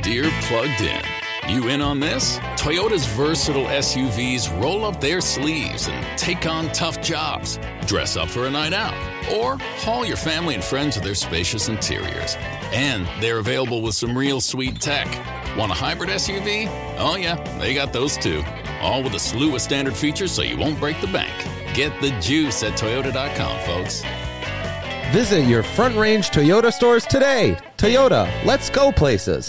Deere plugged in. You in on this? Toyota's versatile SUVs roll up their sleeves and take on tough jobs. Dress up for a night out, or haul your family and friends with their spacious interiors. And they're available with some real sweet tech. Want a hybrid SUV? Oh yeah, they got those too. All with a slew of standard features so you won't break the bank. Get the juice at Toyota.com, folks. Visit your Front Range Toyota stores today. Toyota, let's go places.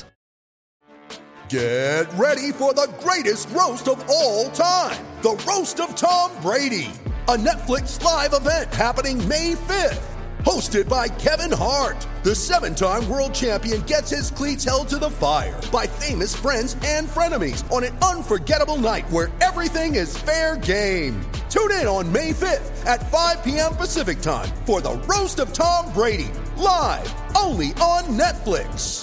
Get ready for the greatest roast of all time, the Roast of Tom Brady, a Netflix live event happening May 5th. Hosted by Kevin Hart, the 7-time world champion gets his cleats held to the fire by famous friends and frenemies on an unforgettable night where everything is fair game. Tune in on May 5th at 5 p.m. Pacific time for the Roast of Tom Brady, live only on Netflix.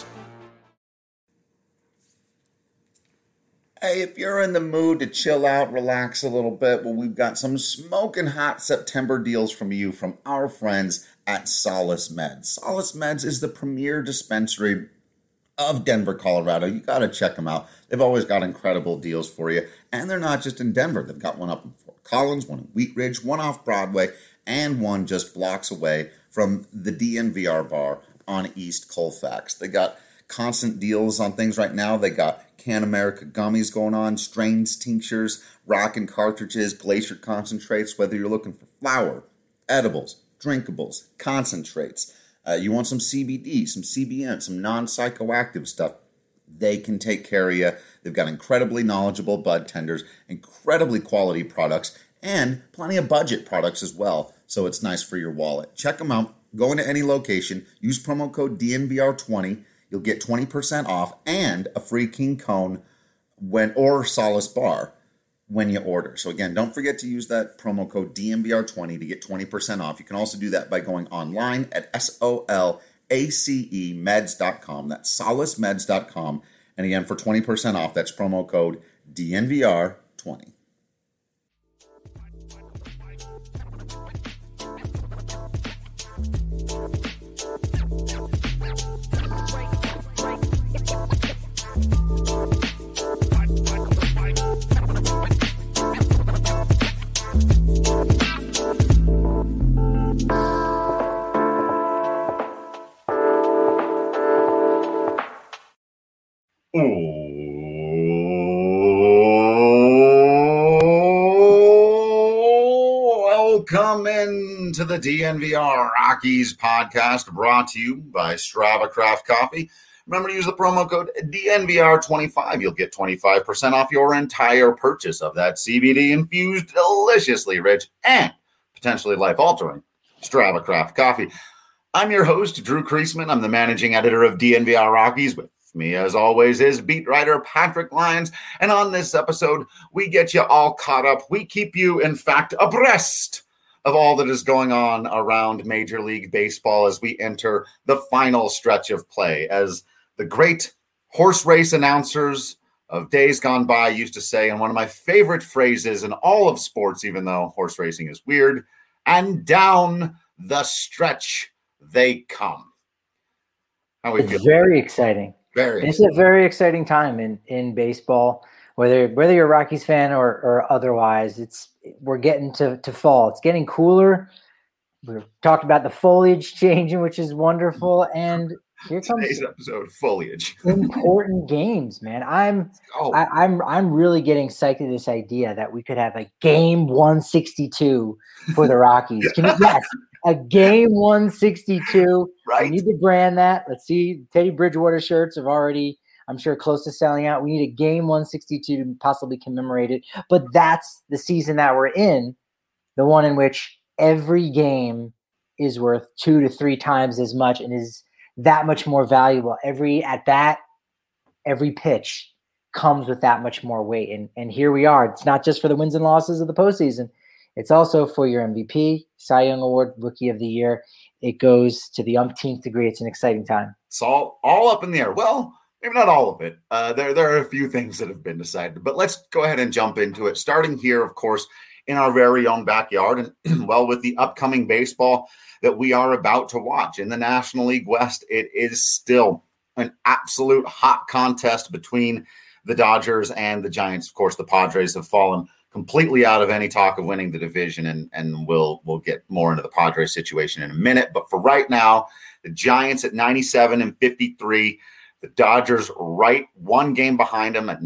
Hey, if you're in the mood to chill out, relax a little bit, well, we've got some smoking hot September deals from you from our friends at Solace Meds. Solace Meds is the premier dispensary of Denver, Colorado. You got to check them out. They've always got incredible deals for you. And they're not just in Denver. They've got one up in Fort Collins, one in Wheat Ridge, one off Broadway, and one just blocks away from the DNVR bar on East Colfax. They got constant deals on things right now. They got Can America gummies going on, strains, tinctures, rockin' cartridges, glacier concentrates, whether you're looking for flour, edibles, drinkables, concentrates. You want some CBD, some CBN, some non-psychoactive stuff. They can take care of you. They've got incredibly knowledgeable bud tenders, incredibly quality products, and plenty of budget products as well. So it's nice for your wallet. Check them out. Go into any location. Use promo code DNVR20. You'll get 20% off and a free King Cone or Solace Bar when you order. So again, don't forget to use that promo code DNVR20 to get 20% off. You can also do that by going online at SOLACEmeds.com. That's solacemeds.com. And again, for 20% off, that's promo code DNVR20. Welcome into the DNVR Rockies podcast, brought to you by Strava Craft Coffee. Remember to use the promo code DNVR25. You'll get 25% off your entire purchase of that CBD-infused, deliciously rich, and potentially life-altering Strava Craft Coffee. I'm your host, Drew Kreisman. I'm the managing editor of DNVR Rockies. With me, as always, is beat writer Patrick Lyons. And on this episode, we get you all caught up. We keep you, in fact, abreast of all that is going on around Major League Baseball as we enter the final stretch of play. As the great horse race announcers of days gone by used to say, and one of my favorite phrases in all of sports, even though horse racing is weird, and down the stretch they come. How we feel? Very exciting. It's a very exciting time in baseball. Whether you're a Rockies fan or otherwise, we're getting to fall. It's getting cooler. We've talked about the foliage changing, which is wonderful. And here comes today's episode, foliage. Important games, man. I'm really getting psyched at this idea that we could have a game 162 for the Rockies. Yes, a game 162. Right. We need to brand that. Let's see. Teddy Bridgewater shirts have already, I'm sure, close to selling out. We need a game 162 to possibly commemorate it. But that's the season that we're in, the one in which every game is worth 2 to 3 times as much and is that much more valuable. Every at-bat, every pitch comes with that much more weight. And here we are. It's not just for the wins and losses of the postseason. It's also for your MVP, Cy Young Award, Rookie of the Year. It goes to the umpteenth degree. It's an exciting time. It's all up in the air. Well, maybe not all of it. There are a few things that have been decided. But let's go ahead and jump into it. Starting here, of course, in our very own backyard. And, well, with the upcoming baseball that we are about to watch in the National League West, it is still an absolute hot contest between the Dodgers and the Giants. Of course, the Padres have fallen completely out of any talk of winning the division, and we'll get more into the Padres situation in a minute. But for right now, the Giants at 97-53, the Dodgers right one game behind them at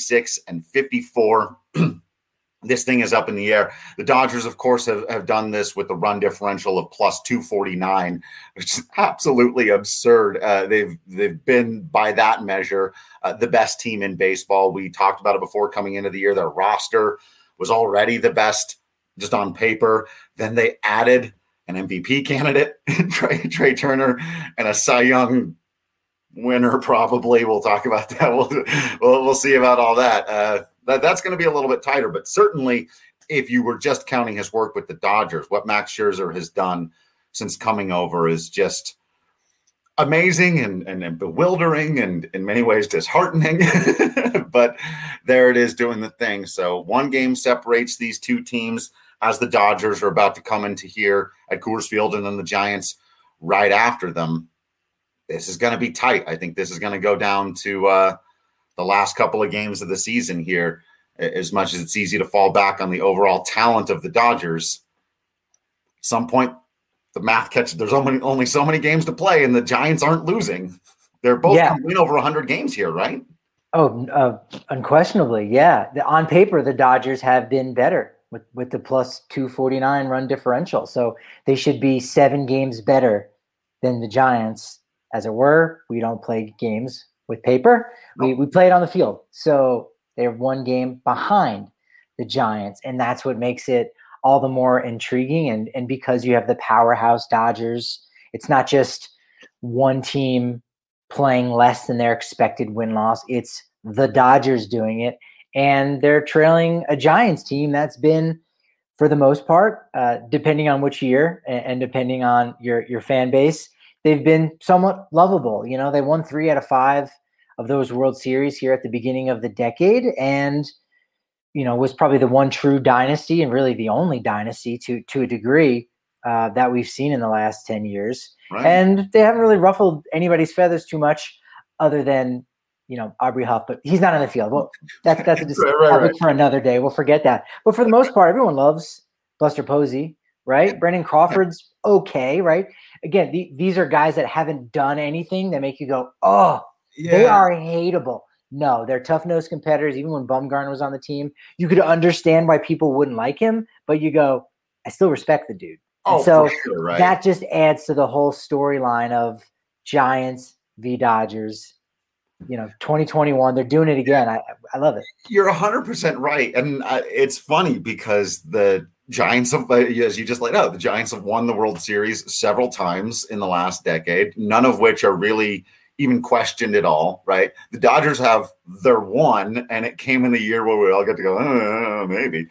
96-54. This thing is up in the air. The Dodgers, of course, have done this with a run differential of plus 249, which is absolutely absurd. They've been, by that measure, the best team in baseball. We talked about it before coming into the year. Their roster was already the best just on paper. Then they added an MVP candidate, Trey Turner, and a Cy Young winner probably. We'll talk about that. We'll see about all that. That's going to be a little bit tighter, but certainly if you were just counting his work with the Dodgers, what Max Scherzer has done since coming over is just amazing and bewildering and in many ways disheartening. But there it is doing the thing. So one game separates these two teams as the Dodgers are about to come into here at Coors Field, and then the Giants right after them. This is going to be tight. I think this is going to go down to the last couple of games of the season here. As much as it's easy to fall back on the overall talent of the Dodgers, at some point the math catches. There's only so many games to play, and the Giants aren't losing. They're both coming over 100 games here, right? Oh, unquestionably, yeah. On paper, the Dodgers have been better with the plus 249 run differential. So they should be 7 games better than the Giants. As it were, we don't play games with paper. We play it on the field. So they're 1 game behind the Giants, and that's what makes it all the more intriguing. And because you have the powerhouse Dodgers, it's not just one team playing less than their expected win-loss. It's the Dodgers doing it, and they're trailing a Giants team that's been, for the most part, depending on which year and depending on your fan base, they've been somewhat lovable. You know, they won 3 out of 5 of those World Series here at the beginning of the decade, and you know, was probably the one true dynasty and really the only dynasty to a degree that we've seen in the last 10 years. Right. And they haven't really ruffled anybody's feathers too much, other than, you know, Aubrey Huff, but he's not on the field. Well, that's a topic for another day. We'll forget that. But for the most part, everyone loves Buster Posey, right? Brandon Crawford's okay, right? Again, these are guys that haven't done anything that make you go, oh, they are hateable. No, they're tough-nosed competitors. Even when Bumgarner was on the team, you could understand why people wouldn't like him, but you go, I still respect the dude. Oh, and so for sure, right? That just adds to the whole storyline of Giants v. Dodgers. You know, 2021, they're doing it again. I love it. You're 100% right. And it's funny because the Giants have, as you just laid out, the Giants have won the World Series several times in the last decade, none of which are really even questioned at all, right? The Dodgers have their one, and it came in the year where we all get to go, maybe.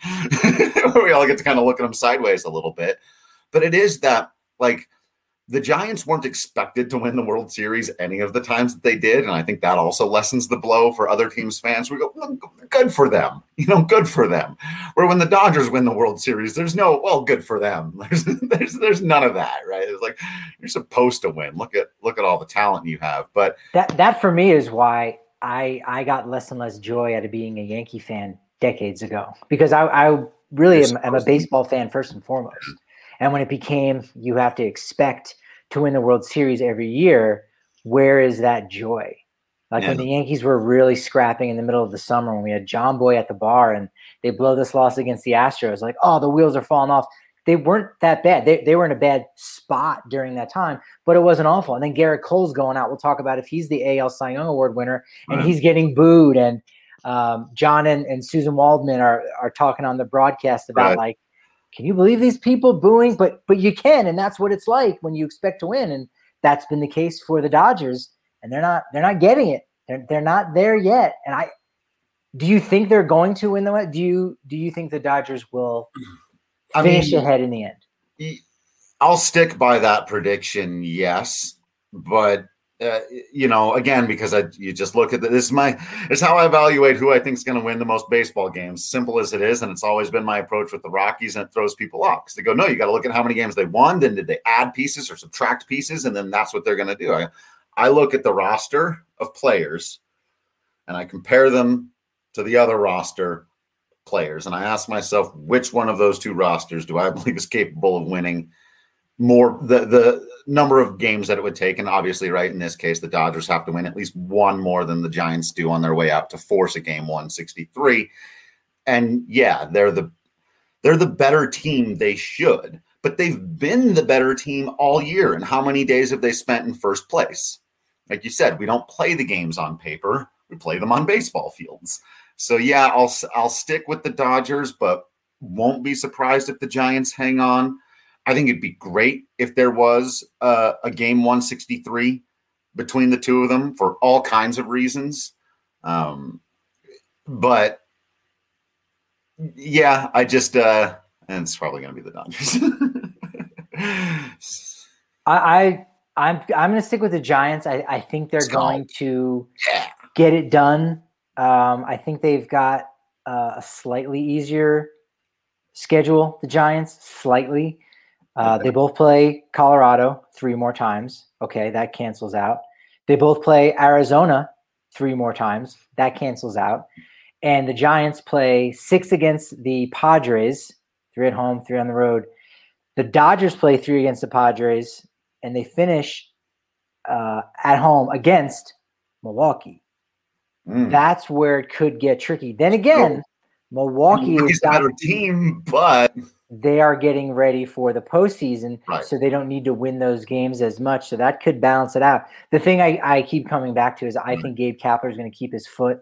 We all get to kind of look at them sideways a little bit. But it is that, like, the Giants weren't expected to win the World Series any of the times that they did, and I think that also lessens the blow for other teams' fans. We go, good for them. You know, good for them. Where when the Dodgers win the World Series, there's no, well, good for them. There's none of that, right? It's like, you're supposed to win. Look at all the talent you have. But that for me is why I got less and less joy out of being a Yankee fan decades ago, because I really am a baseball fan first and foremost. And when it became, you have to expect to win the World Series every year, where is that joy? Like when the Yankees were really scrapping in the middle of the summer, when we had John Boy at the bar and they blow this loss against the Astros, like, oh, the wheels are falling off. They weren't that bad. They were in a bad spot during that time, but it wasn't awful. And then Garrett Cole's going out. We'll talk about if he's the AL Cy Young Award winner, and he's getting booed. And John and Susan Waldman are talking on the broadcast about like, can you believe these people booing? But you can, and that's what it's like when you expect to win, and that's been the case for the Dodgers, and they're not getting it. They're not there yet. And do you think they're going to win the West? Do you think the Dodgers will finish ahead in the end? I'll stick by that prediction, yes, but you know, again, because you just look at it's how I evaluate who I think is going to win the most baseball games. Simple as it is, and it's always been my approach with the Rockies, and it throws people off because they go, no, you got to look at how many games they won. Then did they add pieces or subtract pieces, and then that's what they're going to do. I look at the roster of players and I compare them to the other roster players. And I ask myself, which one of those two rosters do I believe is capable of winning more, the number of games that it would take. And obviously, right, in this case, the Dodgers have to win at least one more than the Giants do on their way out to force a game 163. And yeah, they're the better team. They should, but they've been the better team all year. And how many days have they spent in first place? Like you said, we don't play the games on paper. We play them on baseball fields. So yeah, I'll stick with the Dodgers, but won't be surprised if the Giants hang on. I think it'd be great if there was a game 163 between the two of them for all kinds of reasons. But yeah, I just and it's probably going to be the Dodgers. I'm going to stick with the Giants. I think they're going to get it done. I think they've got a slightly easier schedule, the Giants, slightly. They both play Colorado 3 more times. Okay, that cancels out. They both play Arizona 3 more times. That cancels out. And the Giants play 6 against the Padres, 3 at home, 3 on the road. The Dodgers play 3 against the Padres, and they finish at home against Milwaukee. That's where it could get tricky. Then again, Milwaukee is a better team, but they are getting ready for the postseason, right, so they don't need to win those games as much. So that could balance it out. The thing I keep coming back to is I think Gabe Kapler is going to keep his foot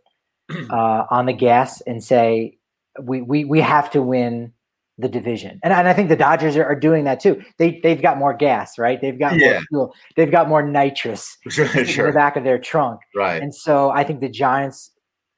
on the gas and say we have to win the division. And I think the Dodgers are doing that too. They've got more gas, right? They've got more fuel. They've got more nitrous in the back of their trunk. Right. And so I think the Giants,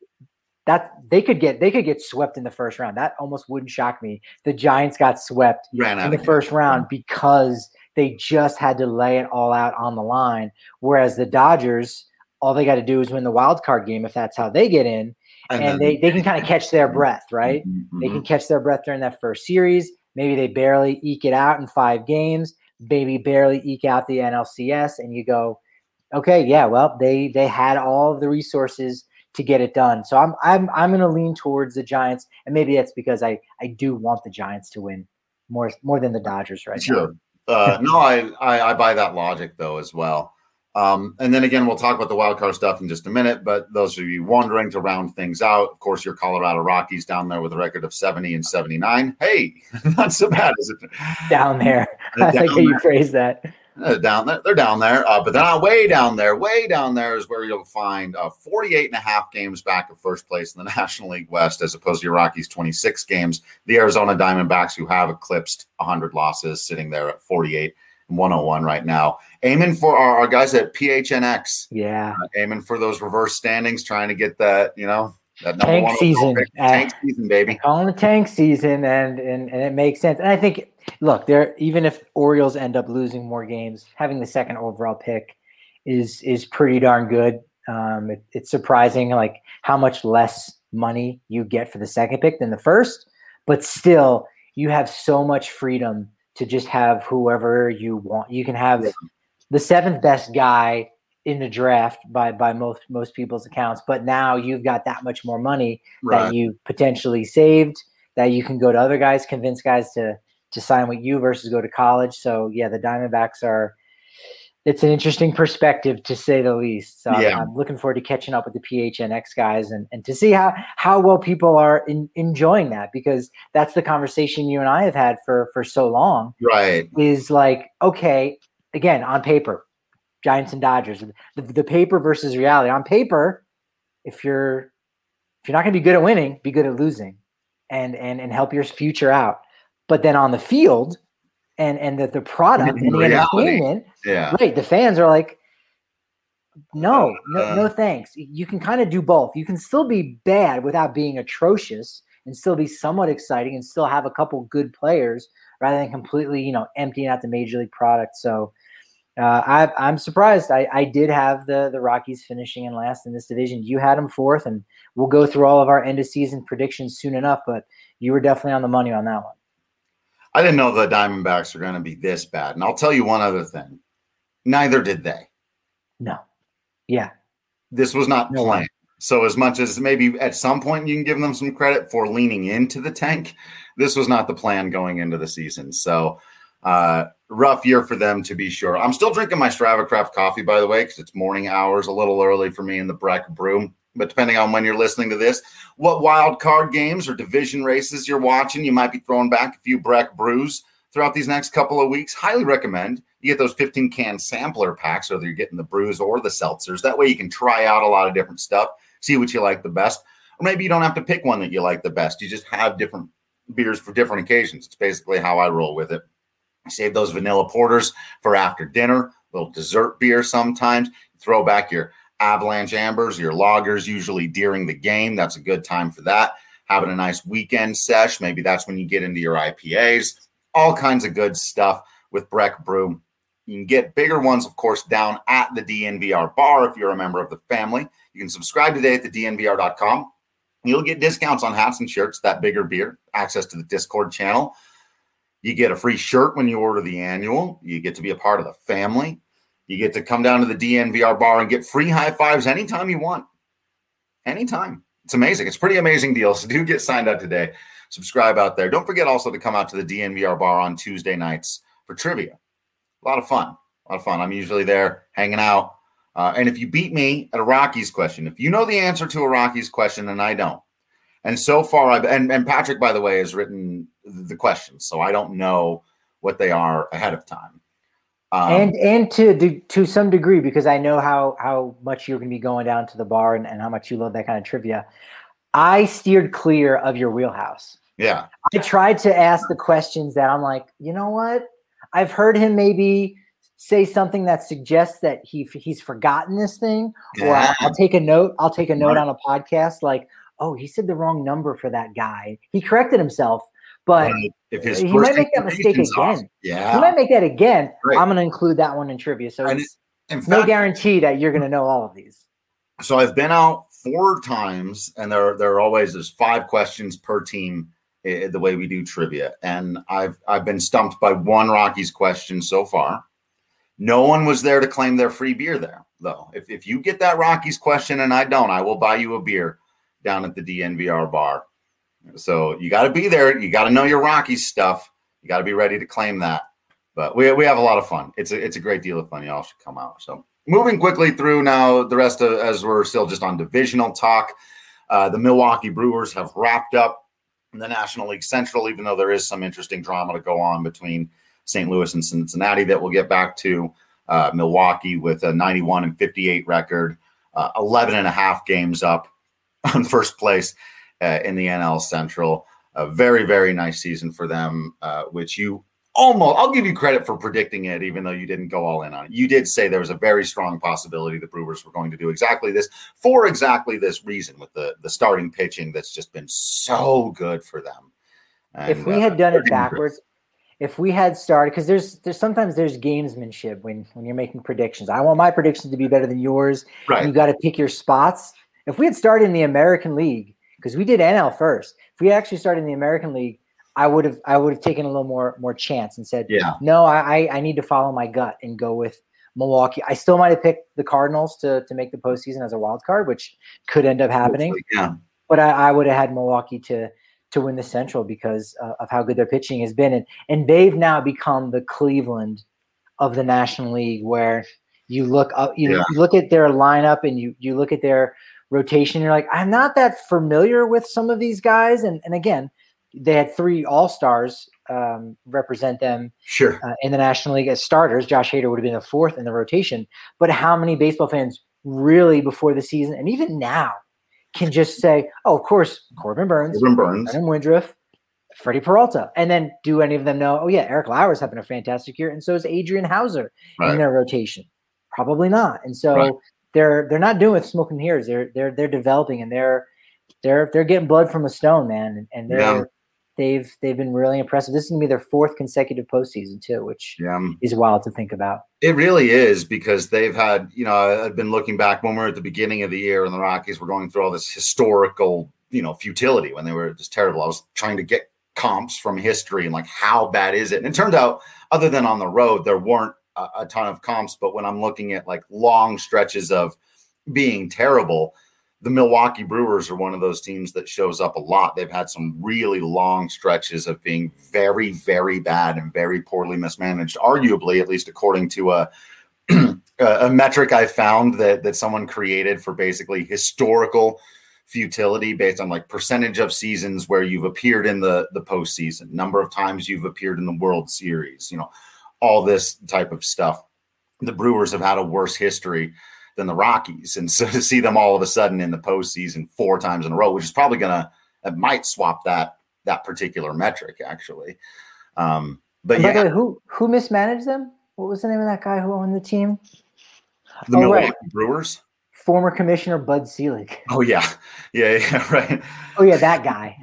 that they could get swept in the first round. That almost wouldn't shock me. The Giants got swept in the first round because they just had to lay it all out on the line. Whereas the Dodgers, all they got to do is win the wild card game if that's how they get in. And they can kind of catch their breath, right? Mm-hmm. They can catch their breath during that first series. Maybe they barely eke it out in 5 games, maybe barely eke out the NLCS, and you go, okay, yeah, well, they had all of the resources to get it done. So I'm going to lean towards the Giants, and maybe that's because I do want the Giants to win more than the Dodgers right now. Sure. No, I buy that logic though as well. And then again, we'll talk about the wild card stuff in just a minute. But those of you wondering, to round things out, of course, your Colorado Rockies down there with a record of 70-79. Hey, not so bad, is it? Down there. I like how you phrase that. Down there, they're down there, but they're not way down there. Way down there is where you'll find 48.5 games back of first place in the National League West, as opposed to your Rockies 26 games. The Arizona Diamondbacks, who have eclipsed 100 losses, sitting there at 48-101 right now, aiming for our guys at PHNX. Yeah, aiming for those reverse standings, trying to get that that number tank one season. Tank season, baby. Calling the tank season, and it makes sense. And I think, look, even if Orioles end up losing more games, having the second overall pick is pretty darn good. It's surprising, like, how much less money you get for the second pick than the first, but still, you have so much freedom to just have whoever you want. You can have the 7th best guy in the draft by most people's accounts, but now you've got that much more money that you potentially saved, that you can go to other guys, convince guys to sign with you versus go to college. So yeah, the Diamondbacks it's an interesting perspective, to say the least. So yeah. I'm looking forward to catching up with the PHNX guys and to see how well people are enjoying that, because that's the conversation you and I have had for so long. Right. Is like, okay, again, on paper, Giants and Dodgers, the paper versus reality. On paper, if you're not going to be good at winning, be good at losing, and help your future out. But then on the field, and the product and the entertainment, right? The fans are like, no, thanks. You can kind of do both. You can still be bad without being atrocious, and still be somewhat exciting, and still have a couple good players, rather than completely, emptying out the major league product. So. I'm surprised. I did have the Rockies finishing in last in this division. You had them 4th, and we'll go through all of our end of season predictions soon enough. But you were definitely on the money on that one. I didn't know the Diamondbacks were going to be this bad, and I'll tell you one other thing: neither did they. No. Yeah. This was not No. planned. So as much as maybe at some point you can give them some credit for leaning into the tank, this was not the plan going into the season. So rough year for them, to be sure. I'm still drinking my StravaCraft coffee, by the way, because it's morning hours, a little early for me in the Breck Brew. But depending on when you're listening to this, what wild card games or division races you're watching, you might be throwing back a few Breck Brews throughout these next couple of weeks. Highly recommend. You get those 15-can sampler packs, whether you're getting the brews or the seltzers. That way you can try out a lot of different stuff, see what you like the best. Or maybe you don't have to pick one that you like the best. You just have different beers for different occasions. It's basically how I roll with it. Save those vanilla porters for after dinner, a little dessert beer sometimes. Throw back your Avalanche Ambers, your lagers, usually during the game. That's a good time for that. Having a nice weekend sesh. Maybe that's when you get into your IPAs. All kinds of good stuff with Breck Brew. You can get bigger ones, of course, down at the DNVR bar if you're a member of the family. You can subscribe today at thednvr.com. You'll get discounts on hats and shirts, that bigger beer, access to the Discord channel. You get a free shirt when you order the annual. You get to be a part of the family. You get to come down to the DNVR bar and get free high fives anytime you want. Anytime. It's amazing. It's a pretty amazing deal. So do get signed up today. Subscribe out there. Don't forget also to come out to the DNVR bar on Tuesday nights for trivia. A lot of fun. I'm usually there hanging out. And if you beat me at a Rockies question, if you know the answer to a Rockies question and I don't, and so far, and Patrick, by the way, has written the questions, so I don't know what they are ahead of time. And to some degree, because I know how much you're going to be going down to the bar and how much you love that kind of trivia, I steered clear of your wheelhouse. Yeah. I tried to ask the questions that I'm like, you know what? I've heard him maybe say something that suggests that he's forgotten this thing, or I'll take a note. I'll take a note on a podcast like, oh, he said the wrong number for that guy. He corrected himself, but if his he might make that mistake again. Off, yeah, he might make that again. Right. I'm going to include that one in trivia. So it's in fact, no guarantee that you're going to know all of these. So I've been out 4 times, and there's 5 questions per team the way we do trivia, and I've been stumped by 1 Rockies question so far. No one was there to claim their free beer there, though. If you get that Rockies question and I don't, I will buy you a beer down at the DNVR bar. So you got to be there. You got to know your Rockies stuff. You got to be ready to claim that. But we have a lot of fun. It's a great deal of fun. Y'all should come out. So moving quickly through now the rest of, as we're still just on divisional talk, the Milwaukee Brewers have wrapped up in the National League Central, even though there is some interesting drama to go on between St. Louis and Cincinnati that we'll get back to. Milwaukee with a 91-58 record, 11 and a half games up on first place in the NL Central. A very, very nice season for them, which you I'll give you credit for predicting it, even though you didn't go all in on it. You did say there was a very strong possibility the Brewers were going to do exactly this for exactly this reason with the starting pitching that's just been so good for them. And, if we had done it backwards, if we had started, because there's sometimes there's gamesmanship when you're making predictions. I want my predictions to be better than yours. Right. You got to pick your spots. If we had started in the American League, because we did NL first, if we actually started in the American League, I would have taken a little more chance and said, no, I need to follow my gut and go with Milwaukee. I still might have picked the Cardinals to make the postseason as a wild card, which could end up happening. Yeah. But I would have had Milwaukee to win the Central because of how good their pitching has been. And they've now become the Cleveland of the National League, where you look up, you look at their lineup and you look at their rotation. You're like, I'm not that familiar with some of these guys. And again, they had 3 all-stars represent them in the National League as starters. Josh Hader would have been the 4th in the rotation. But how many baseball fans really before the season and even now can just say, oh, of course, Corbin Burns, Adam Woodruff, Freddie Peralta. And then do any of them know, oh, yeah, Eric Lauer's having a fantastic year, and so is Adrian Hauser in their rotation? Probably not. And so they're not doing with smoke and mirrors. They're developing, and they're getting blood from a stone, man. And they've been really impressive. This is gonna be their 4th consecutive postseason too, which is wild to think about. It really is, because they've had, I've been looking back when we were at the beginning of the year and the Rockies were going through all this historical, futility when they were just terrible. I was trying to get comps from history and like, how bad is it? And it turned out, other than on the road, there weren't a ton of comps, but when I'm looking at like long stretches of being terrible, the Milwaukee Brewers are one of those teams that shows up a lot. They've had some really long stretches of being very, very bad and very poorly mismanaged, arguably, at least according to a metric I found that someone created for basically historical futility based on like percentage of seasons where you've appeared in the postseason, number of times you've appeared in the World Series, all this type of stuff. The Brewers have had a worse history than the Rockies. And so to see them all of a sudden in the postseason 4 times in a row, which is probably that might swap that particular metric actually. But by the way, who mismanaged them? What was the name of that guy who owned the team? The Milwaukee Brewers? Former Commissioner Bud Selig. Oh yeah. Yeah, right. Oh yeah, that guy.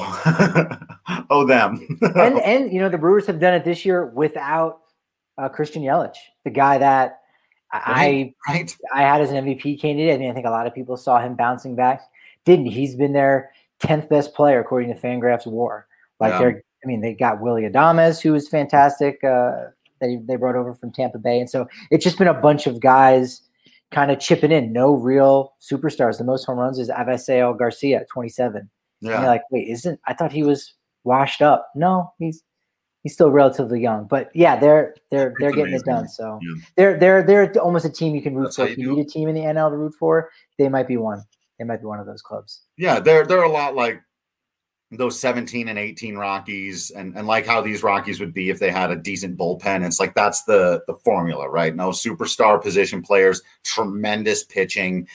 Them. and the Brewers have done it this year without Christian Yelich, the guy that I had as an MVP candidate. I mean, I think a lot of people saw him bouncing back. He's been their 10th best player according to Fangraphs WAR. They got Willy Adames, who was fantastic. They brought over from Tampa Bay, and so it's just been a bunch of guys kind of chipping in. No real superstars. The most home runs is Avisail Garcia, 27. Yeah. And you're like, wait, I thought he was washed up. No, he's still relatively young, but yeah, they're getting it done. So they're almost a team you can root for. If you need a team in the NL to root for, they might be one. They might be one of those clubs. Yeah, they're a lot like those 17 and 18 Rockies, and like how these Rockies would be if they had a decent bullpen. It's like that's the formula, right? No superstar position players, tremendous pitching.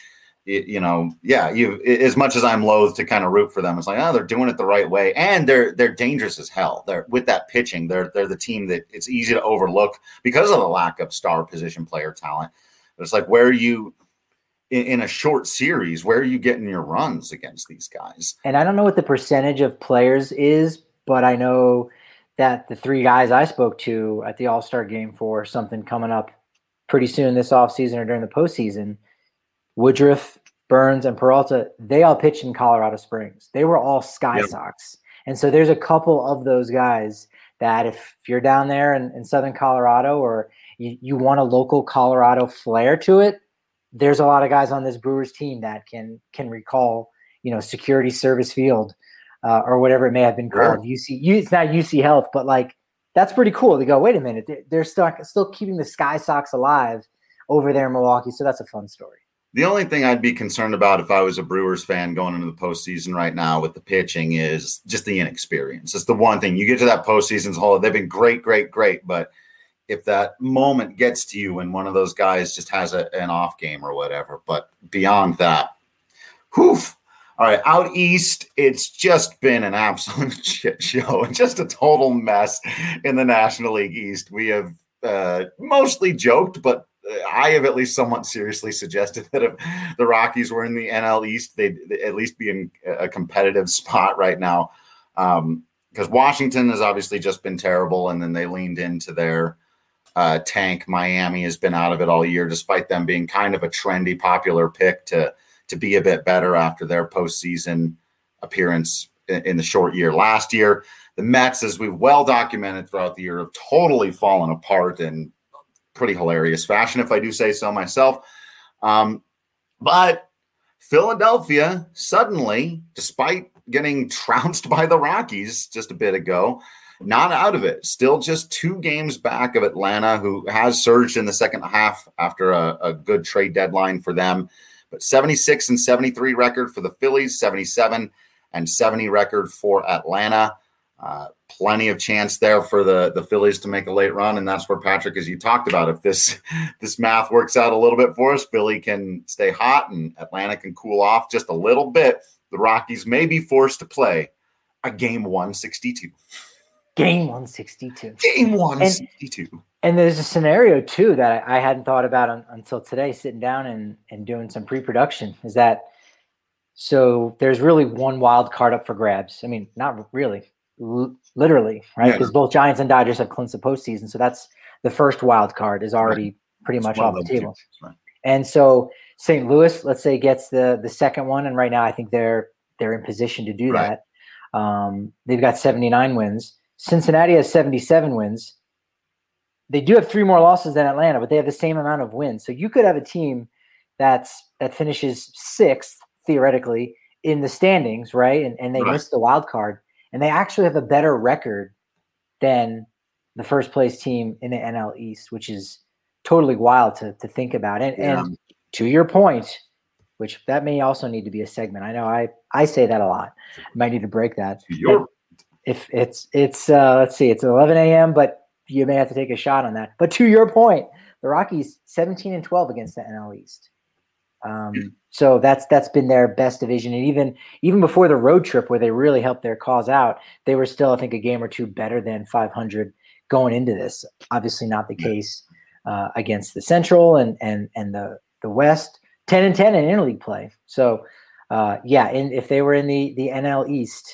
As much as I'm loath to kind of root for them, it's like, they're doing it the right way, and they're dangerous as hell. They're with that pitching. They're the team that it's easy to overlook because of the lack of star position player talent. But it's like, where are you in a short series? Where are you getting your runs against these guys? And I don't know what the percentage of players is, but I know that the 3 guys I spoke to at the All-Star game for something coming up pretty soon this offseason or during the postseason, Woodruff, Burns, and Peralta, they all pitched in Colorado Springs. They were all Sky Sox. And so there's a couple of those guys that if you're down there in Southern Colorado or you want a local Colorado flair to it, there's a lot of guys on this Brewers team that can recall, Security Service Field or whatever it may have been called. It's not UC Health, but like that's pretty cool. They go, wait a minute, they're still keeping the Sky Sox alive over there in Milwaukee. So that's a fun story. The only thing I'd be concerned about if I was a Brewers fan going into the postseason right now with the pitching is just the inexperience. It's the one thing. You get to that postseason's whole, they've been great, but if that moment gets to you when one of those guys just has an off game or whatever, but beyond that, All right, out east, it's just been an absolute shit show and just a total mess in the National League East. We have mostly joked, but I have at least somewhat seriously suggested that if the Rockies were in the NL East, they'd at least be in a competitive spot right now. Because Washington has obviously just been terrible, and then they leaned into their tank. Miami has been out of it all year, despite them being kind of a trendy, popular pick to be a bit better after their postseason appearance in the short year last year. The Mets, as we've well documented throughout the year, have totally fallen apart in pretty hilarious fashion, if I do say so myself. But Philadelphia suddenly, despite getting trounced by the Rockies just a bit ago, not out of it. Still just 2 games back of Atlanta, who has surged in the second half after a good trade deadline for them. But 76 and 73 record for the Phillies, 77 and 70 record for Atlanta. Plenty of chance there for the Phillies to make a late run, and that's where, Patrick, as you talked about, if this math works out a little bit for us, Philly can stay hot and Atlanta can cool off just a little bit. The Rockies may be forced to play a game 162. Game 162. Game 162. And there's a scenario, too, that I hadn't thought about until today, sitting down and doing some pre-production, is that so there's really one wild card up for grabs. I mean, not really. Literally, right? Because both Giants and Dodgers have clinched the postseason. So that's the first wild card is already pretty much off the table. Right. And so St. Louis, let's say, gets the second one. And right now I think they're in position to do that. They've got 79 wins. Cincinnati has 77 wins. they do have 3 more losses than Atlanta, but they have the same amount of wins. So you could have a team that finishes 6th theoretically in the standings, right? And they miss the wild card, and they actually have a better record than the first place team in the NL East, which is totally wild to think about. And to your point, which that may also need to be a segment. I know I say that a lot. I might need to break that. If it's let's see, it's 11 a.m., but you may have to take a shot on that. But to your point, the Rockies 17-12 against the NL East. So that's been their best division. And even before the road trip where they really helped their cause out, they were still, I think, a game or two better than 500 going into this. Obviously not the case against the Central and the West. 10-10 in interleague play. So if they were in the NL East,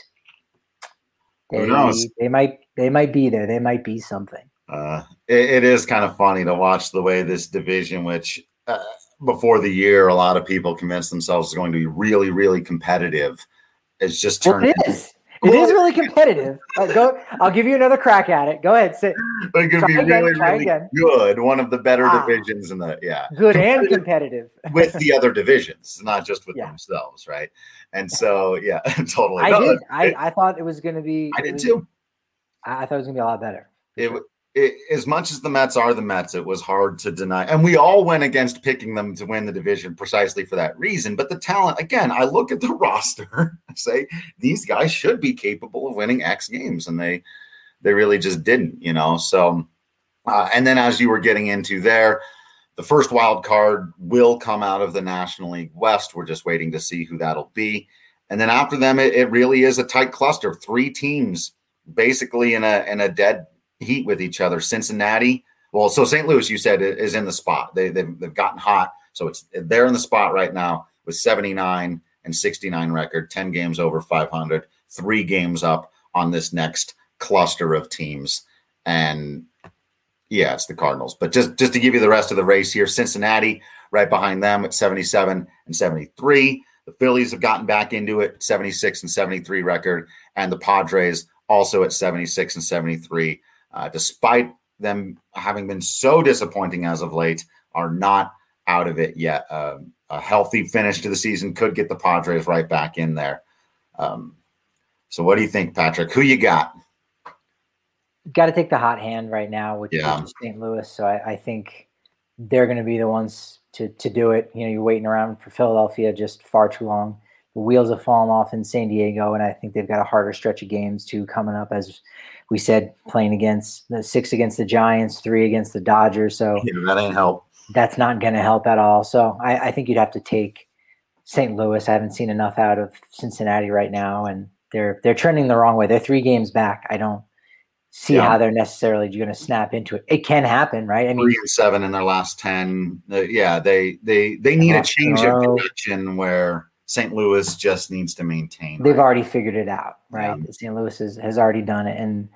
they might be there. They might be something. It is kind of funny to watch the way this division, which before the year, a lot of people convinced themselves is going to be really, really competitive. It's just turned. It is. It is really competitive. I'll give you another crack at it. Go ahead. But it could be really, really good. One of the better divisions in the good and competitive with the other divisions, not just with themselves, right? And so, totally. I thought it was going to be. I did too. I thought it was going to be a lot better. As much as the Mets are the Mets, it was hard to deny. And we all went against picking them to win the division precisely for that reason. But the talent, again, I look at the roster, I say these guys should be capable of winning X games. And they really just didn't, So, and then as you were getting into there, the first wild card will come out of the National League West. We're just waiting to see who that'll be. And then after them, it really is a tight cluster. 3 teams basically in a dead heat with each other. Cincinnati, so St. Louis, you said, is in the spot. They've gotten hot, so they're in the spot right now with 79 and 69 record, 10 games over 500, 3 games up on this next cluster of teams. And it's the Cardinals. But just to give you the rest of the race here, Cincinnati right behind them at 77 and 73. The Phillies have gotten back into it, 76 and 73 record, and the Padres also at 76 and 73. Despite them having been so disappointing as of late, are not out of it yet. A healthy finish to the season could get the Padres right back in there. So what do you think, Patrick? Who you got? Got to take the hot hand right now, which is St. Louis. So I think they're going to be the ones to do it. You're waiting around for Philadelphia just far too long. The wheels have fallen off in San Diego, and I think they've got a harder stretch of games too coming up, as we said, playing against the 6 against the Giants, 3 against the Dodgers. So that ain't help. That's not going to help at all. So I think you'd have to take St. Louis. I haven't seen enough out of Cincinnati right now, and they're trending the wrong way. They're 3 games back. I don't see how they're necessarily going to snap into it. It can happen, right? I mean, 3-7 in their last 10. They need a change of direction where St. Louis just needs to maintain. They've already figured it out, right? Yeah. St. Louis has already done it, and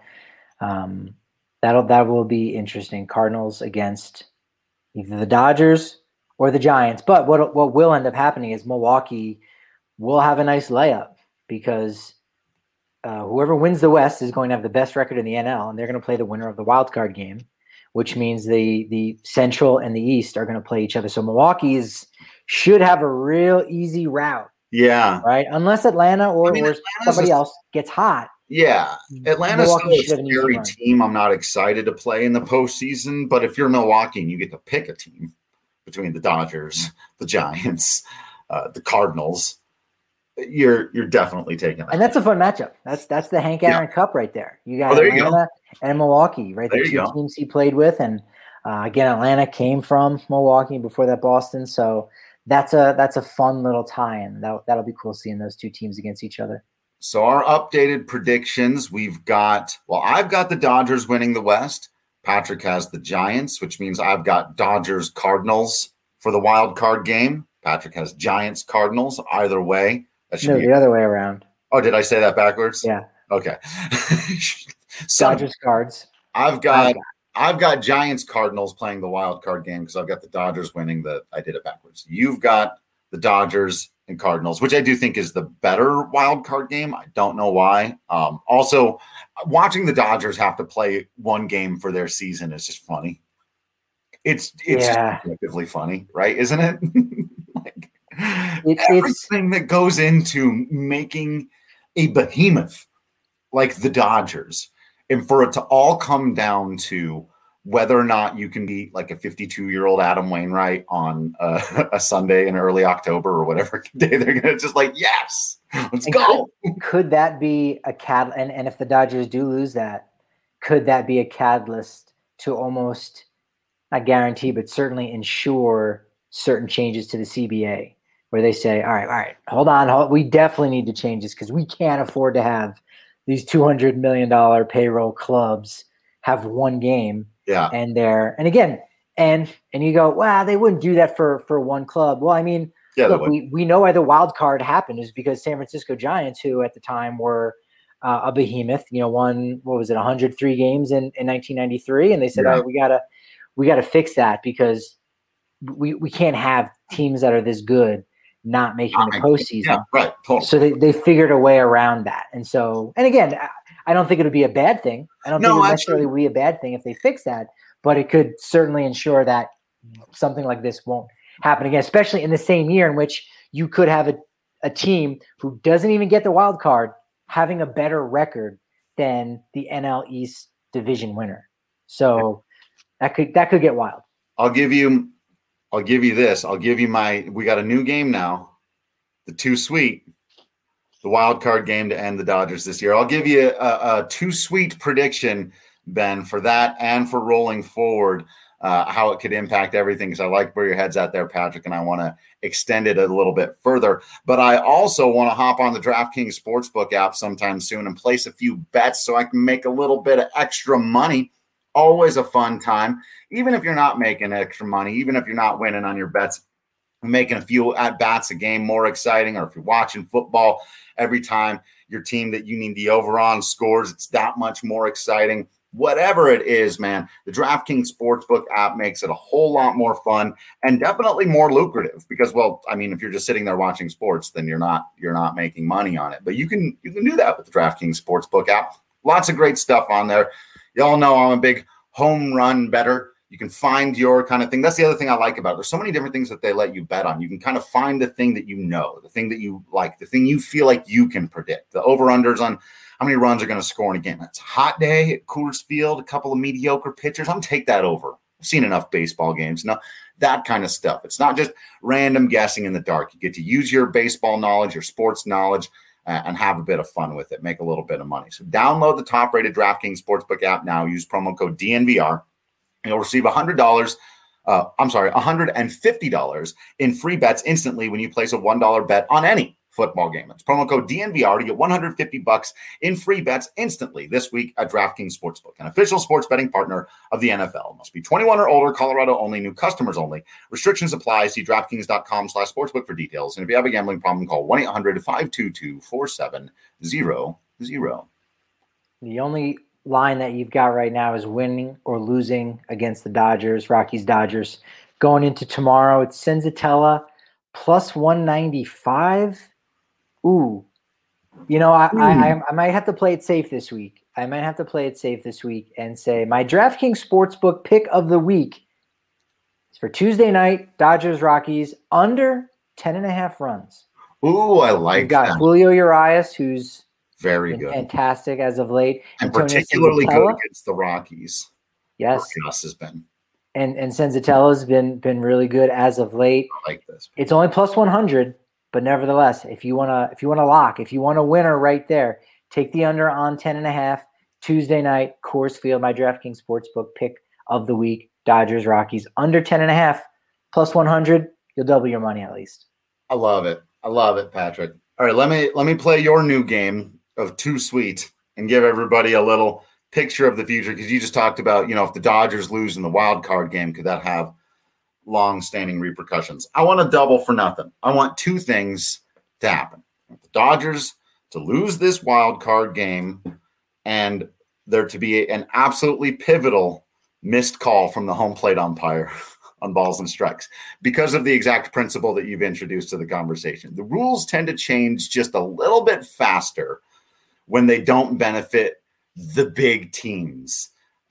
that will be interesting. Cardinals against either the Dodgers or the Giants. But what will end up happening is Milwaukee will have a nice layup because whoever wins the West is going to have the best record in the NL, and they're going to play the winner of the wild card game, which means the Central and the East are going to play each other. So Milwaukee's should have a real easy route. Yeah. Right? Unless Atlanta or somebody else gets hot. Yeah. Atlanta's still a scary team I'm not excited to play in the postseason. But if you're Milwaukee and you get to pick a team between the Dodgers, the Giants, the Cardinals, you're definitely taking that. And that's a fun matchup. That's the Hank Aaron Cup right there. You got Atlanta and Milwaukee, right? The 2 teams he played with. And again, Atlanta came from Milwaukee before that Boston. So that's a fun little tie-in. That'll be cool seeing those 2 teams against each other. So our updated predictions, I've got the Dodgers winning the West. Patrick has the Giants, which means I've got Dodgers Cardinals for the wild card game. Patrick has Giants Cardinals. Either way, the other way around. Oh, did I say that backwards? Yeah. Okay. Dodgers Cards. I've got Giants Cardinals playing the wild card game because I've got the Dodgers winning I did it backwards. You've got the Dodgers and Cardinals, which I do think is the better wild card game. I don't know why. Also, watching the Dodgers have to play one game for their season is just funny. It's just objectively funny, right? Isn't it? Like, everything that goes into making a behemoth like the Dodgers, and for it to all come down to whether or not you can beat like a 52-year-old Adam Wainwright on a Sunday in early October or whatever day they're going to just like, yes, let's go. Could that be a catalyst? And if the Dodgers do lose that, could that be a catalyst to almost not guarantee, but certainly ensure certain changes to the CBA where they say, all right, hold on. We definitely need to change this because we can't afford to have these $200 million payroll clubs have one game. Yeah. And you go, wow, they wouldn't do that for one club. Well, I mean, look, we know why the wild card happened is because San Francisco Giants, who at the time were a behemoth, won, 103 games in 1993. And they said, all right, we gotta fix that because we can't have teams that are this good not making the postseason. Yeah, right. Totally. So they figured a way around that. And again, I don't think it would be a bad thing. I don't think it would necessarily be a bad thing if they fix that, but it could certainly ensure that something like this won't happen again, especially in the same year in which you could have a team who doesn't even get the wild card having a better record than the NL East division winner. So that could get wild. I'll give you this. We got a new game now, the Too Sweet, the wild card game to end the Dodgers this year. I'll give you a Too Sweet prediction, Ben, for that and for rolling forward, how it could impact everything, because I like where your head's at there, Patrick, and I want to extend it a little bit further. But I also want to hop on the DraftKings Sportsbook app sometime soon and place a few bets so I can make a little bit of extra money. Always a fun time. Even if you're not making extra money, even if you're not winning on your bets, making a few at-bats a game more exciting, or if you're watching football, every time your team that you need the over on scores, it's that much more exciting. Whatever it is, man, the DraftKings Sportsbook app makes it a whole lot more fun and definitely more lucrative because, well, I mean, if you're just sitting there watching sports, then you're not making money on it. But you can do that with the DraftKings Sportsbook app. Lots of great stuff on there. Y'all know I'm a big home run bettor. You can find your kind of thing. That's the other thing I like about it. There's so many different things that they let you bet on. You can kind of find the thing that you know, the thing that you like, the thing you feel like you can predict. The over-unders on how many runs are going to score in a game. It's a hot day at Coors Field, a couple of mediocre pitchers. I'm going to take that over. I've seen enough baseball games. No, that kind of stuff. It's not just random guessing in the dark. You get to use your baseball knowledge, your sports knowledge, and have a bit of fun with it. Make a little bit of money. So download the top-rated DraftKings Sportsbook app now. Use promo code DNVR. And you'll receive $150 in free bets instantly when you place a $1 bet on any football game. That's promo code DNVR to get $150 in free bets instantly this week at DraftKings Sportsbook, an official sports betting partner of the NFL. Must be 21 or older, Colorado only, new customers only. Restrictions apply. See DraftKings.com/sportsbook for details. And if you have a gambling problem, call 1-800-522-4700. The only line that you've got right now is winning or losing against the Dodgers, Rockies-Dodgers. Going into tomorrow, it's Senzatella plus 195. Ooh. I might have to play it safe this week. and say my DraftKings Sportsbook pick of the week is for Tuesday night, Dodgers-Rockies, under 10.5 runs. Ooh, I like that. We've got Julio Urias, who's very good, fantastic as of late, and particularly good against the Rockies. Yes, Urias has been, and Senzatella's been really good as of late. I like this. It's only plus 100, but nevertheless, if you want to lock, if you want a winner right there, take the under on 10.5 Tuesday night, Coors Field. My DraftKings Sportsbook pick of the week: Dodgers Rockies under 10.5 plus 100. You'll double your money at least. I love it, Patrick. All right, let me play your new game of Too Sweet and give everybody a little picture of the future, because you just talked about, if the Dodgers lose in the wild card game, could that have long-standing repercussions? I want to double for nothing. I want two things to happen: the Dodgers to lose this wild card game, and there to be an absolutely pivotal missed call from the home plate umpire on balls and strikes because of the exact principle that you've introduced to the conversation. The rules tend to change just a little bit faster when they don't benefit the big teams.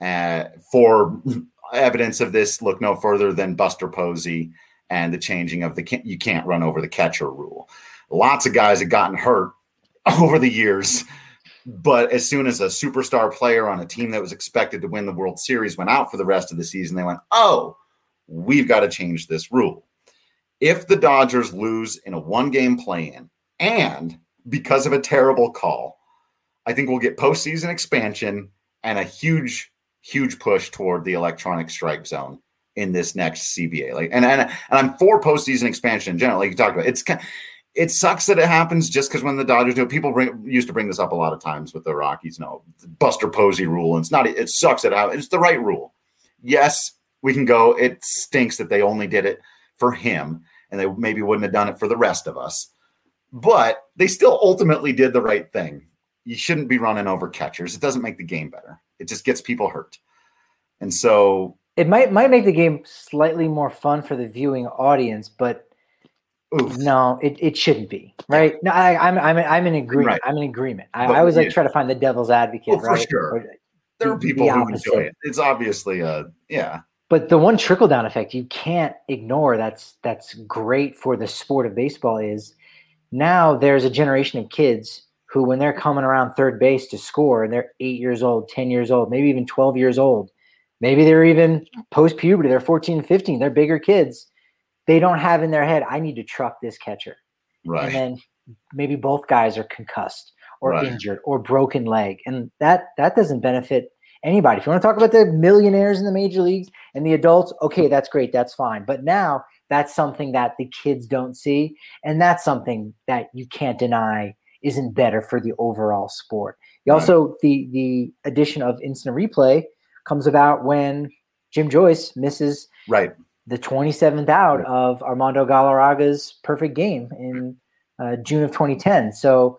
For evidence of this, look no further than Buster Posey and the changing of you can't run over the catcher rule. Lots of guys have gotten hurt over the years, but as soon as a superstar player on a team that was expected to win the World Series went out for the rest of the season, they went, oh, we've got to change this rule. If the Dodgers lose in a one-game play-in and because of a terrible call, I think we'll get postseason expansion and a huge push toward the electronic strike zone in this next CBA. And I'm for postseason expansion in general. Like you talked about, it sucks that it happens just because when the Dodgers do it, people used to bring this up a lot of times with the Rockies. No, Buster Posey rule. And it sucks that it's the right rule. Yes, we can go. It stinks that they only did it for him and they maybe wouldn't have done it for the rest of us. But they still ultimately did the right thing. You shouldn't be running over catchers. It doesn't make the game better. It just gets people hurt. And so it might make the game slightly more fun for the viewing audience, but no, it shouldn't be, right? No, I'm in agreement. Right. I'm in agreement. I always like try to find the devil's advocate, right? For sure. There are people who enjoy it. It's obviously But the one trickle down effect you can't ignore that's great for the sport of baseball is now there's a generation of kids who, when they're coming around third base to score, and they're 8 years old, 10 years old, maybe even 12 years old, maybe they're even post-puberty, they're 14, 15, they're bigger kids. They don't have in their head, I need to truck this catcher. Right. And then maybe both guys are concussed or injured or broken leg. And that doesn't benefit anybody. If you want to talk about the millionaires in the major leagues and the adults, okay, that's great. That's fine. But now that's something that the kids don't see. And that's something that you can't deny isn't better for the overall sport. Also, the addition of instant replay comes about when Jim Joyce misses the 27th out of Armando Galarraga's perfect game in June of 2010. So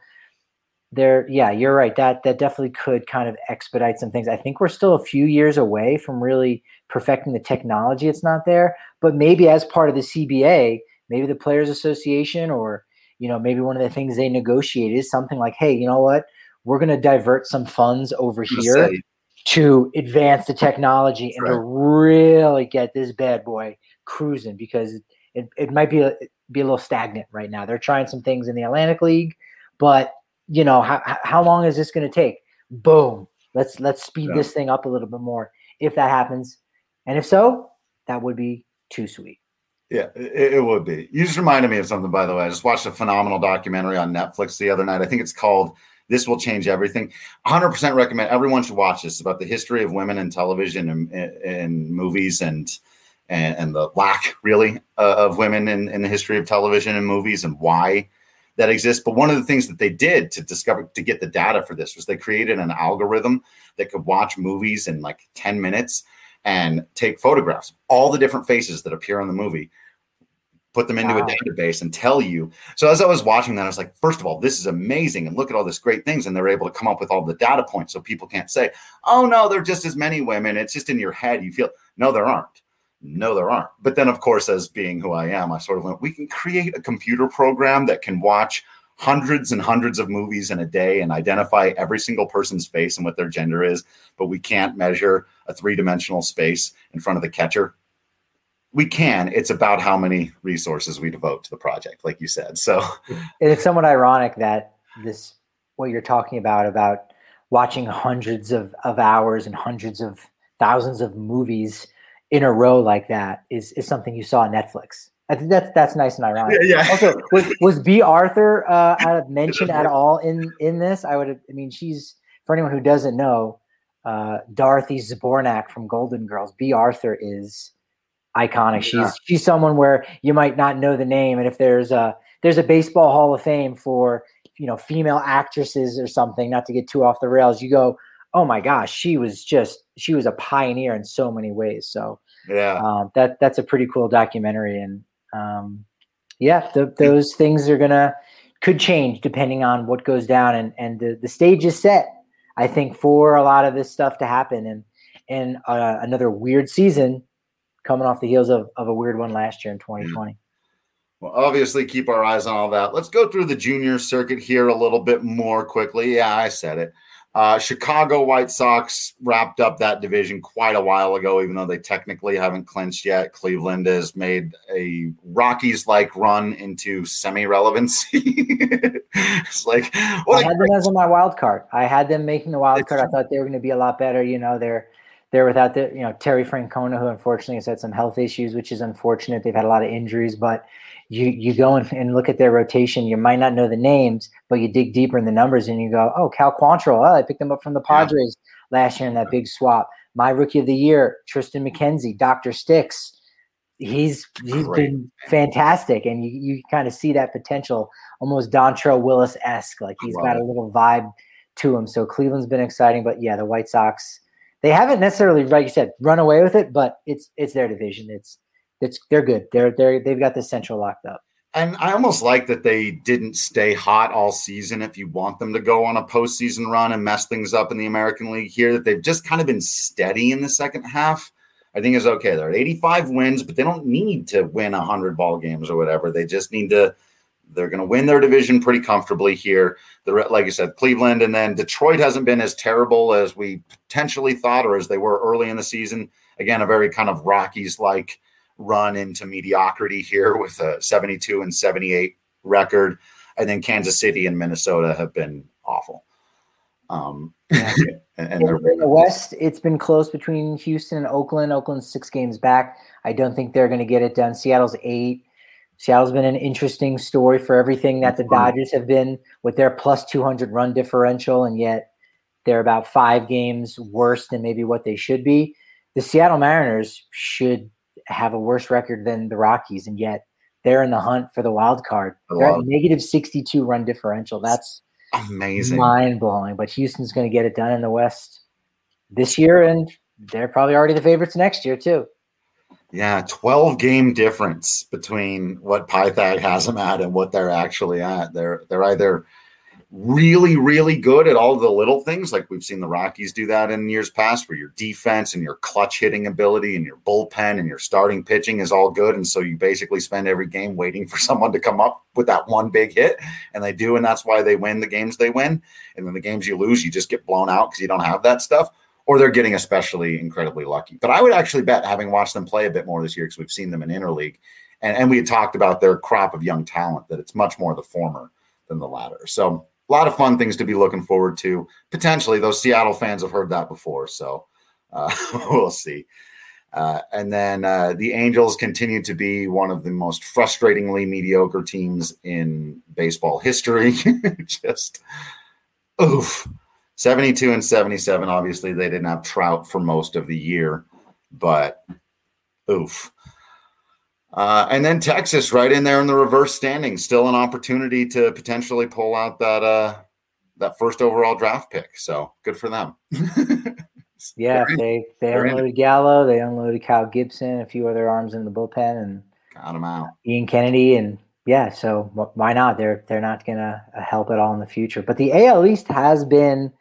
you're right. That definitely could kind of expedite some things. I think we're still a few years away from really perfecting the technology. It's not there, but maybe as part of the CBA, maybe the Players Association or maybe one of the things they negotiate is something like, hey, you know what? We're going to divert some funds over here to advance the technology and to really get this bad boy cruising because it might be a little stagnant right now. They're trying some things in the Atlantic League, but how long is this going to take? Boom. Let's speed this thing up a little bit more if that happens. And if so, that would be too sweet. Yeah, it would be. You just reminded me of something, by the way. I just watched a phenomenal documentary on Netflix the other night. I think it's called This Will Change Everything. 100% recommend. Everyone should watch this. It's about the history of women in television and movies and the lack, really, of women in the history of television and movies and why that exists. But one of the things that they did to get the data for this was they created an algorithm that could watch movies in like 10 minutes and take photographs of all the different faces that appear in the movie, put them into a database and tell you. So as I was watching that, I was like, first of all, this is amazing. And look at all this great things. And they're able to come up with all the data points. So people can't say, oh no, there are just as many women. It's just in your head. You feel, no, there aren't. But then of course, as being who I am, I sort of went, we can create a computer program that can watch hundreds and hundreds of movies in a day and identify every single person's face and what their gender is. But we can't measure a 3-dimensional space in front of the catcher. We can. It's about how many resources we devote to the project, like you said. So it's somewhat ironic that what you're talking about watching hundreds of hours and hundreds of thousands of movies in a row like that is something you saw on Netflix. I think that's nice and ironic. Yeah. Also, was Bea Arthur mentioned at all in this? She's, for anyone who doesn't know, Dorothy Zbornak from Golden Girls. Bea Arthur is iconic. She's someone where you might not know the name, and if there's a baseball Hall of Fame for female actresses or something, not to get too off the rails, you go, oh my gosh, she was a pioneer in so many ways. So that's a pretty cool documentary, and those things could change depending on what goes down, and the stage is set, I think, for a lot of this stuff to happen, and another weird season coming off the heels of a weird one last year in 2020. Well, obviously, keep our eyes on all that. Let's go through the junior circuit here a little bit more quickly. Yeah, I said it. Chicago White Sox wrapped up that division quite a while ago, even though they technically haven't clinched yet. Cleveland has made a Rockies-like run into semi-relevancy. It's like, I had them as my wild card. I had them making the wild card. I thought they were going to be a lot better. They're without Terry Francona, who unfortunately has had some health issues, which is unfortunate. They've had a lot of injuries, but you go and look at their rotation. You might not know the names, but you dig deeper in the numbers and you go, oh, Cal Quantrill. Oh, I picked him up from the Padres last year in that big swap. My rookie of the year, Tristan McKenzie, Dr. Sticks. He's been fantastic, and you kind of see that potential, almost Dontrelle Willis-esque. Like he's got a little vibe to him. So Cleveland's been exciting, but yeah, the White Sox, they haven't necessarily, like you said, run away with it, but it's their division. They're good. They've got the Central locked up. And I almost like that they didn't stay hot all season. If you want them to go on a postseason run and mess things up in the American League here, that they've just kind of been steady in the second half, I think is okay. They're at 85 wins, but they don't need to win 100 ball games or whatever. They just need to. They're going to win their division pretty comfortably here. Like I said, Cleveland, and then Detroit hasn't been as terrible as we potentially thought or as they were early in the season. Again, a very kind of Rockies-like run into mediocrity here with a 72-78 record. I think Kansas City and Minnesota have been awful. And in the West, it's been close between Houston and Oakland. Oakland's 6 games back. I don't think they're going to get it done. Seattle's 8. Seattle's been an interesting story for everything that the Dodgers have been with their plus 200 run differential, and yet they're about 5 games worse than maybe what they should be. The Seattle Mariners should have a worse record than the Rockies, and yet they're in the hunt for the wild card. They're at negative 62 run differential. That's amazing, mind-blowing. But Houston's going to get it done in the West this year, and they're probably already the favorites next year too. Yeah, 12-game difference between what Pythag has them at and what they're actually at. They're either really, really good at all the little things, like we've seen the Rockies do that in years past, where your defense and your clutch hitting ability and your bullpen and your starting pitching is all good. And so you basically spend every game waiting for someone to come up with that one big hit, and they do. And that's why they win the games they win. And then the games you lose, you just get blown out because you don't have that stuff, or they're getting especially incredibly lucky. But I would actually bet, having watched them play a bit more this year, because we've seen them in interleague, and we had talked about their crop of young talent, that it's much more the former than the latter. So a lot of fun things to be looking forward to. Potentially, those Seattle fans have heard that before, so we'll see. And then the Angels continue to be one of the most frustratingly mediocre teams in baseball history. Just, oof. 72-77. Obviously, they didn't have Trout for most of the year, but oof. And then Texas right in there in the reverse standing, still an opportunity to potentially pull out that first overall draft pick. So good for them. Yeah, they unloaded Gallo, they unloaded Kyle Gibson, a few other arms in the bullpen, and got them out. Ian Kennedy, and yeah, so why not? They're not going to help at all in the future. But the AL East has been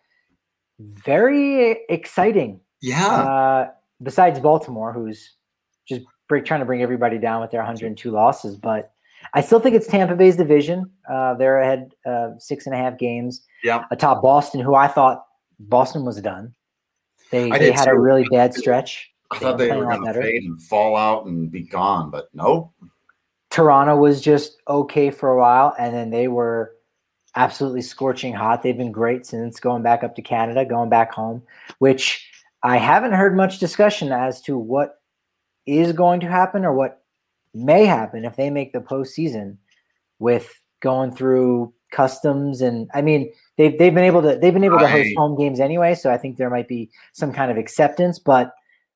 very exciting. Yeah. Besides Baltimore, who's just trying to bring everybody down with their 102 losses, but I still think it's Tampa Bay's division. They're ahead 6.5 games. Yeah. Atop Boston, who I thought Boston was done. They had a really bad stretch. I thought they were going to fade and fall out and be gone, but nope. Toronto was just okay for a while, and then they were absolutely scorching hot. They've been great since going back up to Canada, going back home, which I haven't heard much discussion as to what is going to happen or what may happen if they make the postseason, with going through customs. And I mean, they've been able to host home games anyway, so I think there might be some kind of acceptance. But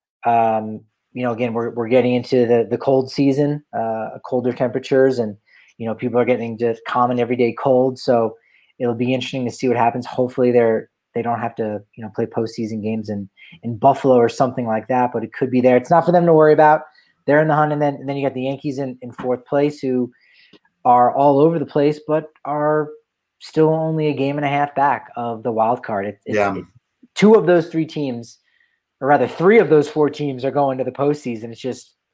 again, we're getting into the cold season, colder temperatures, and people are getting just common everyday cold. So it'll be interesting to see what happens. Hopefully they don't have to play postseason games in Buffalo or something like that, but it could be there. It's not for them to worry about. They're in the hunt, and then you got the Yankees in fourth place, who are all over the place, but are still only a game and a half back of the wild card. Two of those 3 teams, or rather 3 of those 4 teams, are going to the postseason. It's just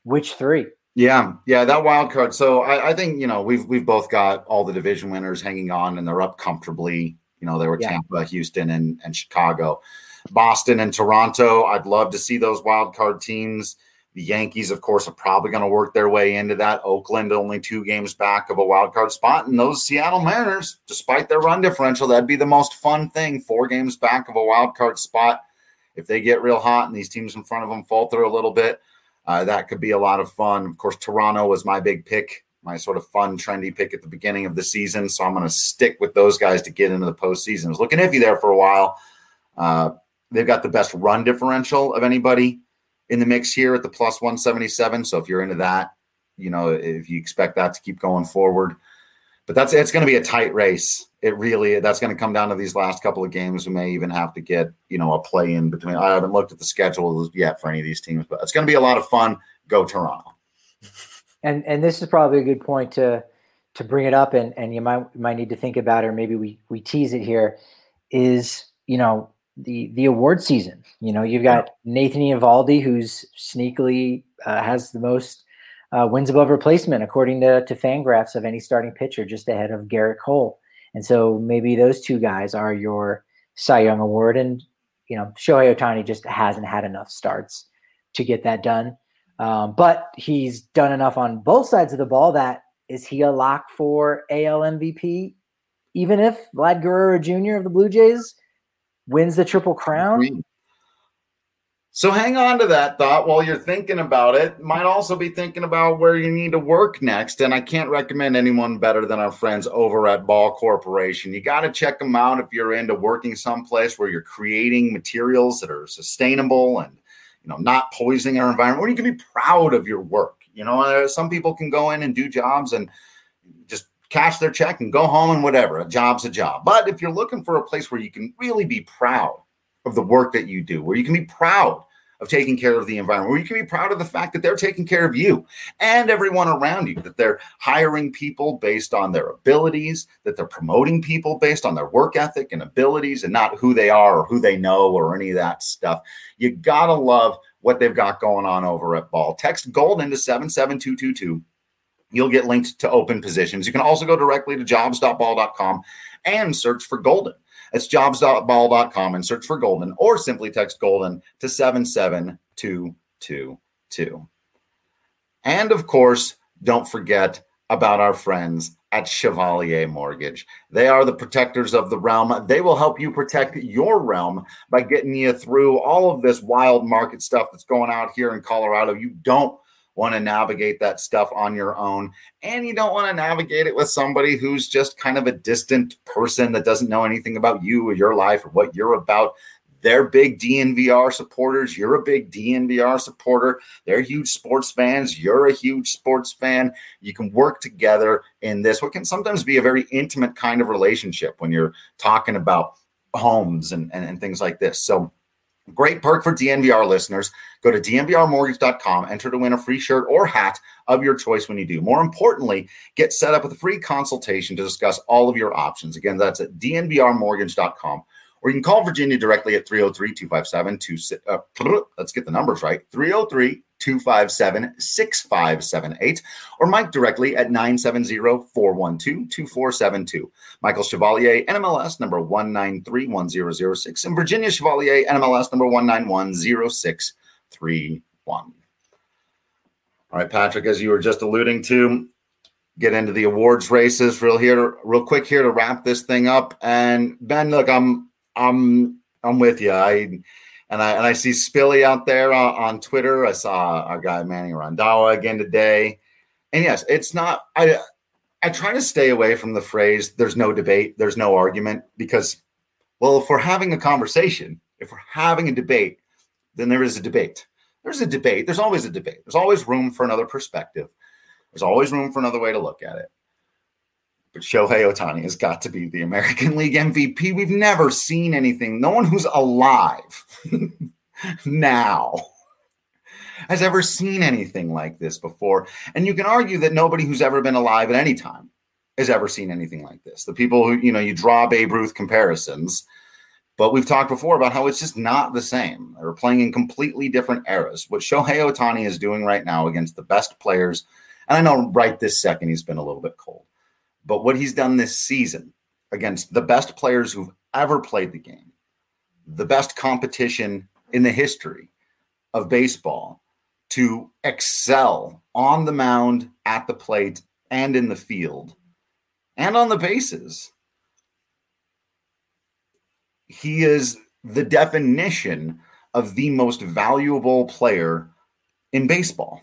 Which three? Yeah, that wild card. So I think, we've both got all the division winners hanging on, and they're up comfortably. They were Tampa, Houston, and Chicago. Boston and Toronto, I'd love to see those wild card teams. The Yankees, of course, are probably going to work their way into that. Oakland only 2 games back of a wild card spot. And those Seattle Mariners, despite their run differential, that'd be the most fun thing, 4 games back of a wild card spot. If they get real hot and these teams in front of them falter a little bit, that could be a lot of fun. Of course, Toronto was my big pick, my sort of fun, trendy pick at the beginning of the season. So I'm going to stick with those guys to get into the postseason. I was looking iffy there for a while. They've got the best run differential of anybody in the mix here at the plus 177. So if you're into that, if you expect that to keep going forward, but it's going to be a tight race. That's going to come down to these last couple of games. We may even have to get, a play in between. I haven't looked at the schedule yet for any of these teams, but it's going to be a lot of fun. Go Toronto. And this is probably a good point to bring it up, and you might need to think about it, or maybe we tease it here, is, the award season. You've got Nathan Eovaldi, who's sneakily has the most wins above replacement, according to Fangraphs, of any starting pitcher, just ahead of Garrett Cole. And so maybe those 2 guys are your Cy Young Award. And, Shohei Ohtani just hasn't had enough starts to get that done. But he's done enough on both sides of the ball that is he a lock for AL MVP, even if Vlad Guerrero Jr. of the Blue Jays wins the Triple Crown? So hang on to that thought while you're thinking about it. Might also be thinking about where you need to work next. And I can't recommend anyone better than our friends over at Ball Corporation. You got to check them out if you're into working someplace where you're creating materials that are sustainable and, not poisoning our environment, where you can be proud of your work. Some people can go in and do jobs and just cash their check and go home and whatever. A job's a job. But if you're looking for a place where you can really be proud of the work that you do, where you can be proud of taking care of the environment, where you can be proud of the fact that they're taking care of you and everyone around you, that they're hiring people based on their abilities, that they're promoting people based on their work ethic and abilities and not who they are or who they know or any of that stuff. You got to love what they've got going on over at Ball. Text GOLDEN to 77222. You'll get linked to open positions. You can also go directly to jobs.ball.com and search for Golden. It's jobs.ball.com and search for Golden, or simply text Golden to 77222. And of course, don't forget about our friends at Chevalier Mortgage. They are the protectors of the realm. They will help you protect your realm by getting you through all of this wild market stuff that's going out here in Colorado. You don't want to navigate that stuff on your own, and you don't want to navigate it with somebody who's just kind of a distant person that doesn't know anything about you or your life or what you're about. They're big DNVR supporters. You're a big DNVR supporter. They're huge sports fans. You're a huge sports fan. You can work together in this, what can sometimes be a very intimate kind of relationship when you're talking about homes and things like this. So great perk for DNVR listeners. Go to dnvrmortgage.com, enter to win a free shirt or hat of your choice when you do. More importantly, get set up with a free consultation to discuss all of your options. Again, that's at dnvrmortgage.com. Or you can call Virginia directly at 303-257-26. Let's get the numbers right. 303-257-6578. Or Mike directly at 970-412-2472. Michael Chevalier, NMLS number 1931006. And Virginia Chevalier, NMLS number 1910631. All right, Patrick, as you were just alluding to, get into the awards races real quick here to wrap this thing up. And Ben, look, I'm with you. I see Spilly out there on Twitter. I saw our guy Manny Randhawa again today. And yes, it's not. I try to stay away from the phrase "there's no debate, there's no argument," because, well, if we're having a conversation, if we're having a debate, then there is a debate. There's a debate. There's always a debate. There's always room for another perspective. There's always room for another way to look at it. But Shohei Ohtani has got to be the American League MVP. We've never seen anything. No one who's alive now has ever seen anything like this before. And you can argue that nobody who's ever been alive at any time has ever seen anything like this. The people who, you draw Babe Ruth comparisons. But we've talked before about how it's just not the same. They're playing in completely different eras. What Shohei Ohtani is doing right now against the best players, and I know right this second he's been a little bit cold, but what he's done this season against the best players who've ever played the game, the best competition in the history of baseball, to excel on the mound, at the plate, and in the field, and on the bases. He is the definition of the most valuable player in baseball.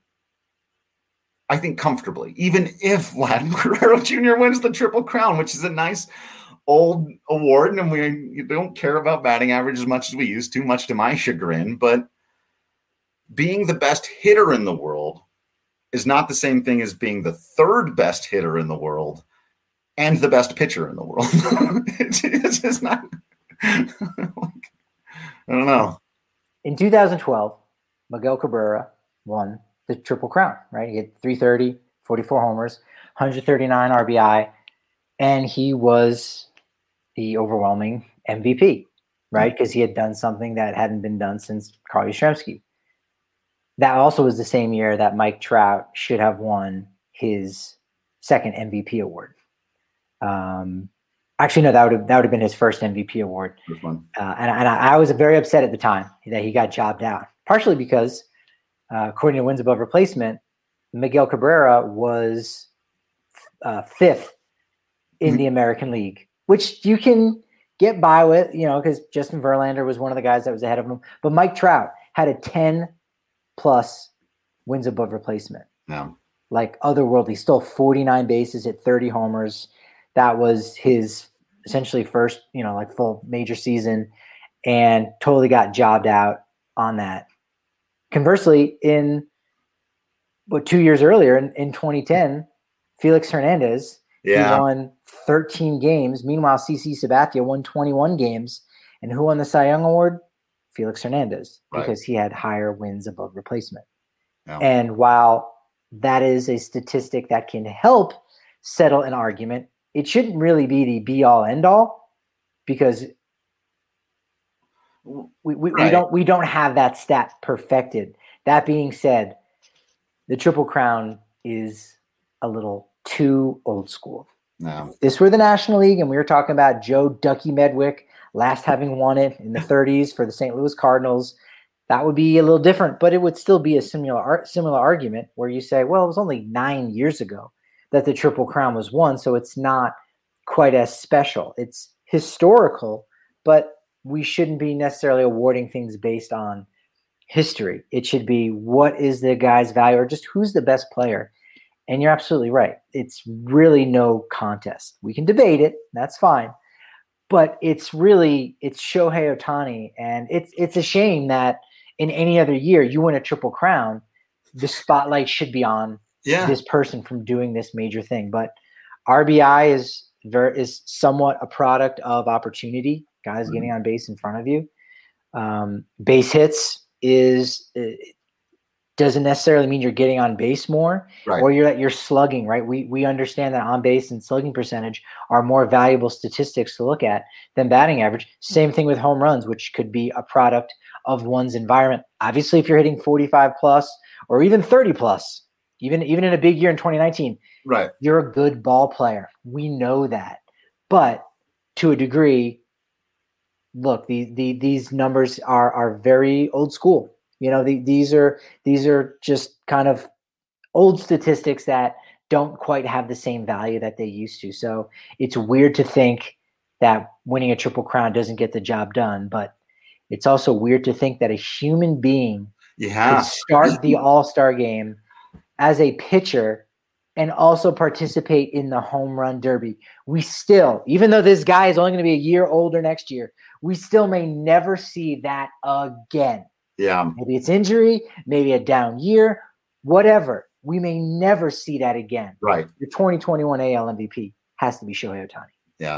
I think comfortably, even if Vladimir Guerrero Jr. wins the Triple Crown, which is a nice old award, and we don't care about batting average as much as we used to, much to my chagrin, but being the best hitter in the world is not the same thing as being the third best hitter in the world and the best pitcher in the world. It's just not... I don't know. In 2012, Miguel Cabrera won the Triple Crown, right? He had 330, 44 homers, 139 RBI, and he was the overwhelming MVP, right? Because he had done something that hadn't been done since Carl Yastrzemski. That also was the same year that Mike Trout should have won his second MVP award. Actually, no, that would have been his first MVP award. And I was very upset at the time that he got jobbed out, partially because, according to wins above replacement, Miguel Cabrera was fifth in the American League, which you can get by with, because Justin Verlander was one of the guys that was ahead of him. But Mike Trout had a 10-plus wins above replacement. Yeah. Like otherworldly. He stole 49 bases, hit 30 homers. That was his essentially first, full major season, and totally got jobbed out on that. Conversely, 2 years earlier, in 2010, Felix Hernandez, he won 13 games. Meanwhile, CC Sabathia won 21 games. And who won the Cy Young Award? Felix Hernandez, because he had higher wins above replacement. Yeah. And while that is a statistic that can help settle an argument, it shouldn't really be the be-all, end-all, because we don't have that stat perfected. That being said, the Triple Crown is a little too old school. No. If this were the National League, and we were talking about Joe Ducky Medwick last having won it in the 30s for the St. Louis Cardinals, that would be a little different, but it would still be a similar argument where you say, well, it was only 9 years ago that the Triple Crown was won, so it's not quite as special. It's historical, but we shouldn't be necessarily awarding things based on history. It should be what is the guy's value, or just who's the best player. And you're absolutely right. It's really no contest. We can debate it. That's fine. But it's Shohei Ohtani. And it's a shame that in any other year you win a Triple Crown, the spotlight should be on this person from doing this major thing. But RBI is somewhat a product of opportunity, guys getting on base in front of you. Base hits doesn't necessarily mean you're getting on base more, or you're slugging, right? We understand that on base and slugging percentage are more valuable statistics to look at than batting average. Same thing with home runs, which could be a product of one's environment. Obviously, if you're hitting 45 plus or even 30 plus, even in a big year in 2019, you're a good ball player. We know that. But to a degree, look, these numbers are very old school. These are just kind of old statistics that don't quite have the same value that they used to. So it's weird to think that winning a Triple Crown doesn't get the job done, but it's also weird to think that a human being could start the All-Star game as a pitcher and also participate in the home run derby. We still, even though this guy is only going to be a year older next year, we still may never see that again. Yeah. Maybe it's injury, maybe a down year, whatever. We may never see that again. Right. The 2021 AL MVP has to be Shohei Ohtani. Yeah.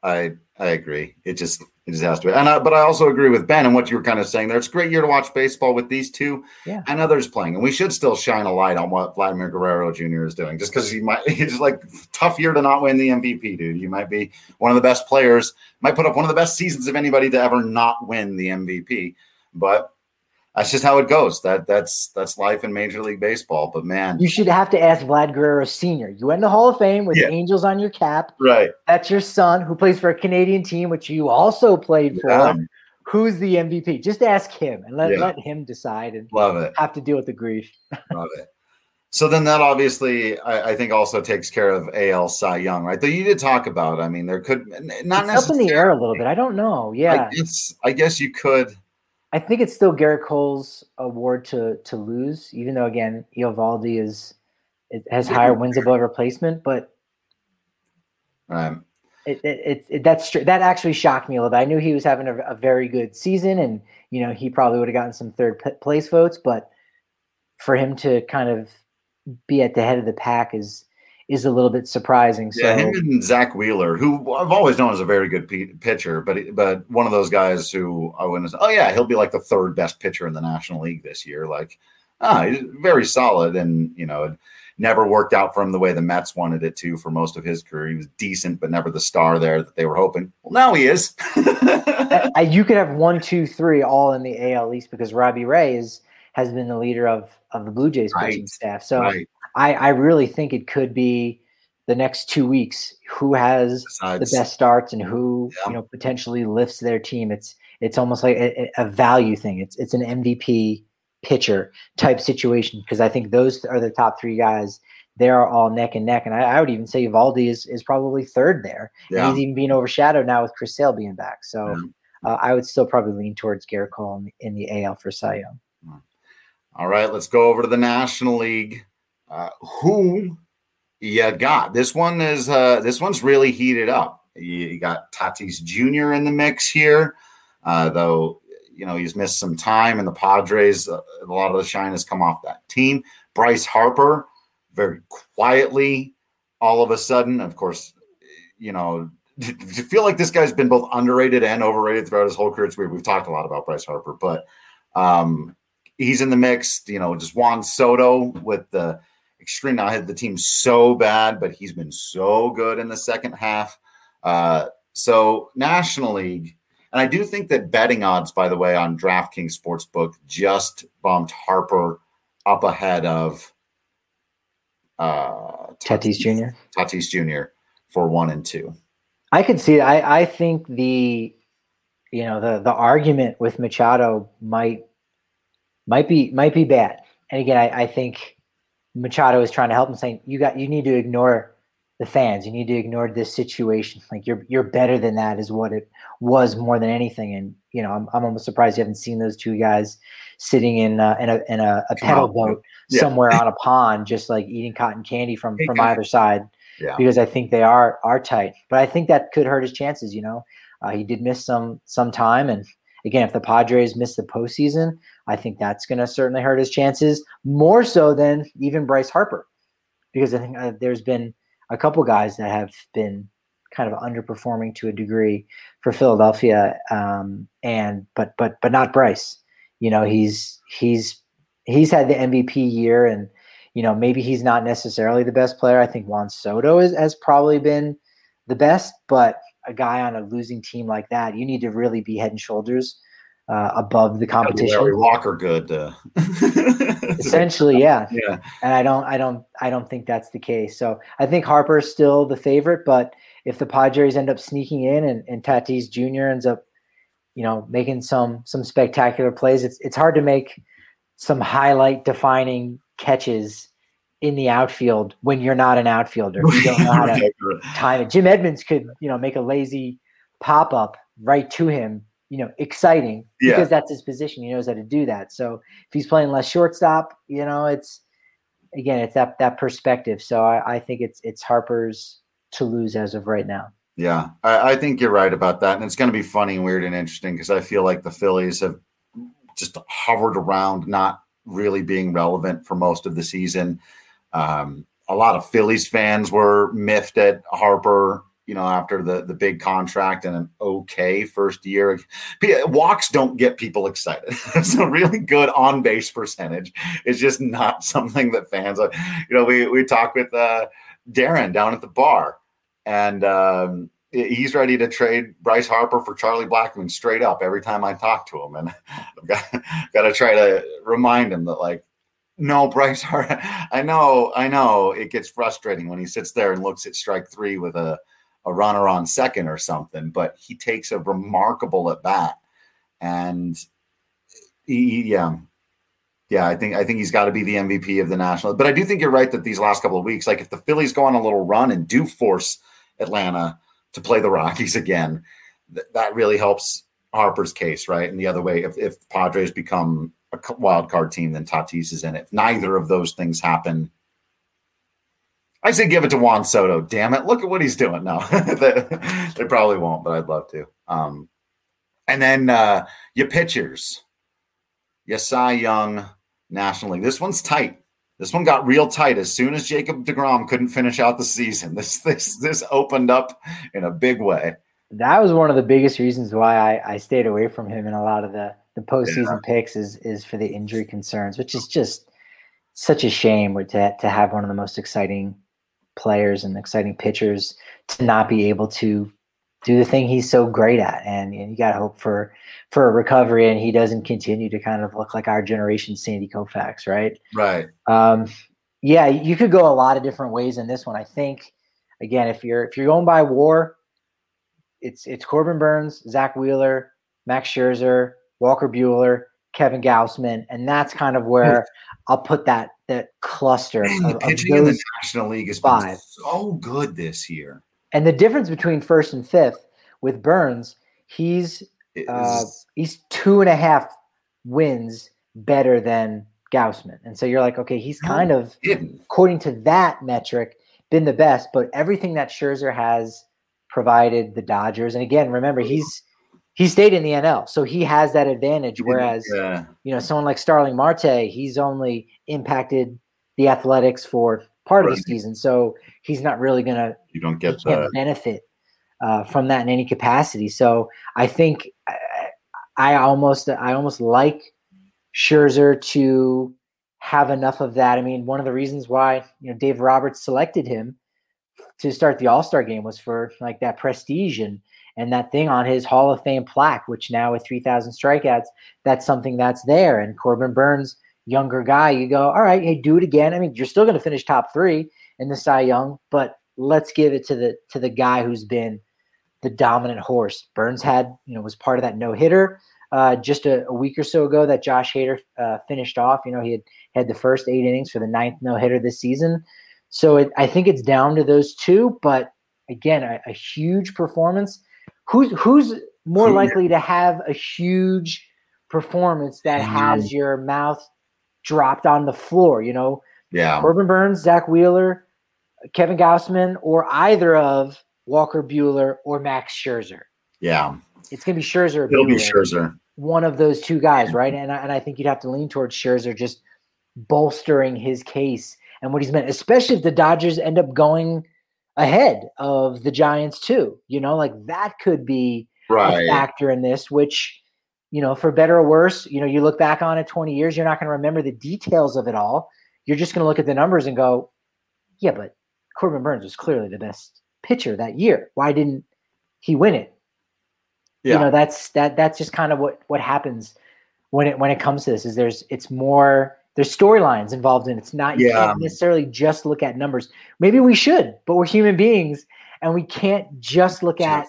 I agree. It just has to be. But I also agree with Ben and what you were kind of saying there. It's a great year to watch baseball with these two and others playing. And we should still shine a light on what Vladimir Guerrero Jr. is doing. Just because it's like tough year to not win the MVP, dude. You might be one of the best players, might put up one of the best seasons of anybody to ever not win the MVP. But that's just how it goes. That's life in Major League Baseball. But man, you should have to ask Vlad Guerrero Sr. You went in the Hall of Fame with the Angels on your cap. Right. That's your son who plays for a Canadian team, which you also played for. Yeah. Who's the MVP? Just ask him and let him decide and love it. Have to deal with the grief. Love it. So then that obviously, I think, also takes care of AL Cy Young, right? Though you did talk about, I mean, there could not it's up in the air a little bit. I don't know. Yeah. I guess you could. I think it's still Garrett Cole's award to lose, even though, again, Eovaldi has higher wins above replacement. But that actually shocked me a little bit. I knew he was having a very good season, and he probably would have gotten some third place votes. But for him to kind of be at the head of the pack is a little bit surprising. Yeah, him and Zach Wheeler, who I've always known as a very good pitcher, but one of those guys who I wouldn't say, he'll be like the third best pitcher in the National League this year. Like, he's very solid, and it never worked out for him the way the Mets wanted it to for most of his career. He was decent, but never the star there that they were hoping. Well, now he is. You could have 1, 2, 3 all in the AL East because Robbie Ray has been the leader of the Blue Jays pitching staff. So. Right. I really think it could be the next 2 weeks who has the best starts and who potentially lifts their team. It's almost like a value thing. It's an MVP pitcher type situation because I think those are the top 3 guys. They are all neck and neck, and I would even say Eovaldi is probably third there. Yeah. And he's even being overshadowed now with Chris Sale being back. So I would still probably lean towards Garrett Cole in the AL for Cy Young. All right, let's go over to the National League. Who you got? This one's really heated up. You got Tatis Jr. in the mix here, though he's missed some time, and the Padres. A lot of the shine has come off that team. Bryce Harper, very quietly, all of a sudden, of course, you feel like this guy's been both underrated and overrated throughout his whole career. It's weird. We've talked a lot about Bryce Harper, but he's in the mix. Just Juan Soto with the extreme. Now the team's so bad, but he's been so good in the second half. So National League, and I do think that betting odds, by the way, on DraftKings Sportsbook just bumped Harper up ahead of Tatis Jr. Tatis Jr. for 1 and 2. I could see it. I think the argument with Machado might be bad. And again, I think Machado is trying to help him, saying you need to ignore the fans. You need to ignore this situation. Like you're better than that is what it was more than anything. And I'm almost surprised you haven't seen those two guys sitting in a pedal boat somewhere on a pond, just like eating cotton candy from either side. Yeah. Because I think they are tight. But I think that could hurt his chances. He did miss some time, and again, if the Padres miss the postseason, I think that's going to certainly hurt his chances more so than even Bryce Harper, because I think there's been a couple guys that have been kind of underperforming to a degree for Philadelphia, but not Bryce. He's had the MVP year, and maybe he's not necessarily the best player. I think Juan Soto has probably been the best, but a guy on a losing team like that, you need to really be head and shoulders above the competition. Larry Walker good. Essentially, yeah. Yeah. And I don't think that's the case. So I think Harper's still the favorite, but if the Padres end up sneaking in and Tatis Jr. ends up, making some spectacular plays, it's hard to make some highlight defining catches in the outfield when you're not an outfielder. You don't know how to time it. Jim Edmonds could, make a lazy pop up right to him, exciting because that's his position. He knows how to do that. So if he's playing less shortstop, it's that perspective. So I think it's Harper's to lose as of right now. Yeah, I think you're right about that. And it's going to be funny and weird and interesting because I feel like the Phillies have just hovered around not really being relevant for most of the season. A lot of Phillies fans were miffed at Harper after the big contract and an okay first year. Walks don't get people excited. So really good on-base percentage is just not something that fans are. We talked with Darren down at the bar, and he's ready to trade Bryce Harper for Charlie Blackmon straight up every time I talk to him. And I've got to try to remind him that, like, no, Bryce Harper, I know it gets frustrating when he sits there and looks at strike three with a runner on second or something, but he takes a remarkable at bat. And I think he's got to be the MVP of the National. But I do think you're right that these last couple of weeks, like if the Phillies go on a little run and do force Atlanta to play the Rockies again, that really helps Harper's case, right? And the other way, if Padres become a wild card team, then Tatis is in it. If neither of those things happen, I say give it to Juan Soto. Damn it. Look at what he's doing now. They probably won't, but I'd love to. And then your pitchers, your Cy Young National League. This one's tight. This one got real tight as soon as Jacob deGrom couldn't finish out the season. This opened up in a big way. That was one of the biggest reasons why I stayed away from him in a lot of the postseason picks is for the injury concerns, which is just such a shame to have one of the most exciting players and exciting pitchers to not be able to do the thing he's so great at. And you got to hope for a recovery and he doesn't continue to kind of look like our generation Sandy Koufax, right? Right. Yeah, you could go a lot of different ways in this one. I think, again, if you're going by WAR, it's Corbin Burnes, Zach Wheeler, Max Scherzer, Walker Buehler, Kevin Gausman, and that's kind of where I'll put that cluster. The pitching in the National League has been so good this year. And the difference between first and fifth with Burnes, he's 2.5 wins better than Gausman. And so you're like, okay, he's kind of, according to that metric, been the best. But everything that Scherzer has provided the Dodgers, and again, remember, he stayed in the NL, so he has that advantage. Whereas, someone like Starling Marte, he's only impacted the Athletics for part of the season, so he's not really gonna. You don't get the benefit from that in any capacity. So I think I almost like Scherzer to have enough of that. I mean, one of the reasons why Dave Roberts selected him to start the All-Star game was for like that prestige and that thing on his Hall of Fame plaque, which now with 3,000 strikeouts, that's something that's there. And Corbin Burnes, younger guy, you go, all right, hey, do it again. I mean, you're still going to finish top 3 in the Cy Young, but let's give it to the guy who's been the dominant horse. Burnes was part of that no-hitter just a week or so ago that Josh Hader finished off. He had the first 8 innings for the 9th no-hitter this season. So I think it's down to those two, but again, a huge performance. Who's more likely to have a huge performance that has your mouth dropped on the floor? Yeah. Corbin Burnes, Zach Wheeler, Kevin Gausman, or either of Walker Buehler or Max Scherzer. Yeah. It's going to be Scherzer. It'll be Scherzer. One of those two guys, right? And I think you'd have to lean towards Scherzer just bolstering his case and what he's meant, especially if the Dodgers end up going ahead of the Giants too. Like that could be a factor in this, which, for better or worse, you look back on it 20 years, you're not going to remember the details of it all. You're just going to look at the numbers and go, yeah, but Corbin Burnes was clearly the best pitcher that year. Why didn't he win it? Yeah. That's just kind of what happens when it comes to this is there's storylines involved in it. It's not, you can't necessarily just look at numbers. Maybe we should, but we're human beings and we can't just look at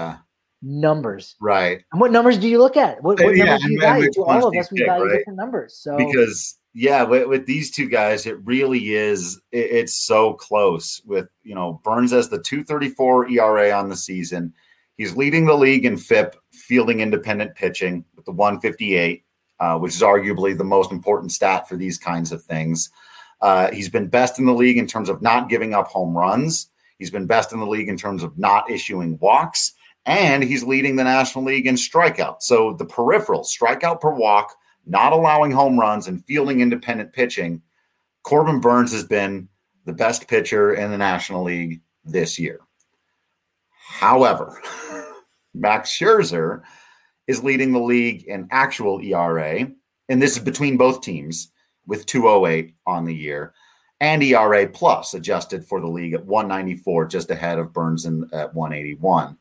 numbers. Right. And what numbers do you look at? What numbers do you value? To all of us, we value different numbers. So because with these two guys, it really is, it's so close with, Burnes has the 2.34 ERA on the season. He's leading the league in FIP, fielding independent pitching with the 158. Which is arguably the most important stat for these kinds of things. He's been best in the league in terms of not giving up home runs. He's been best in the league in terms of not issuing walks. And he's leading the National League in strikeouts. So the peripheral, strikeout per walk, not allowing home runs, and fielding independent pitching, Corbin Burnes has been the best pitcher in the National League this year. However, Max Scherzer is leading the league in actual ERA, and this is between both teams, with 2.08 on the year, and ERA plus adjusted for the league at 194, just ahead of Burns at 181.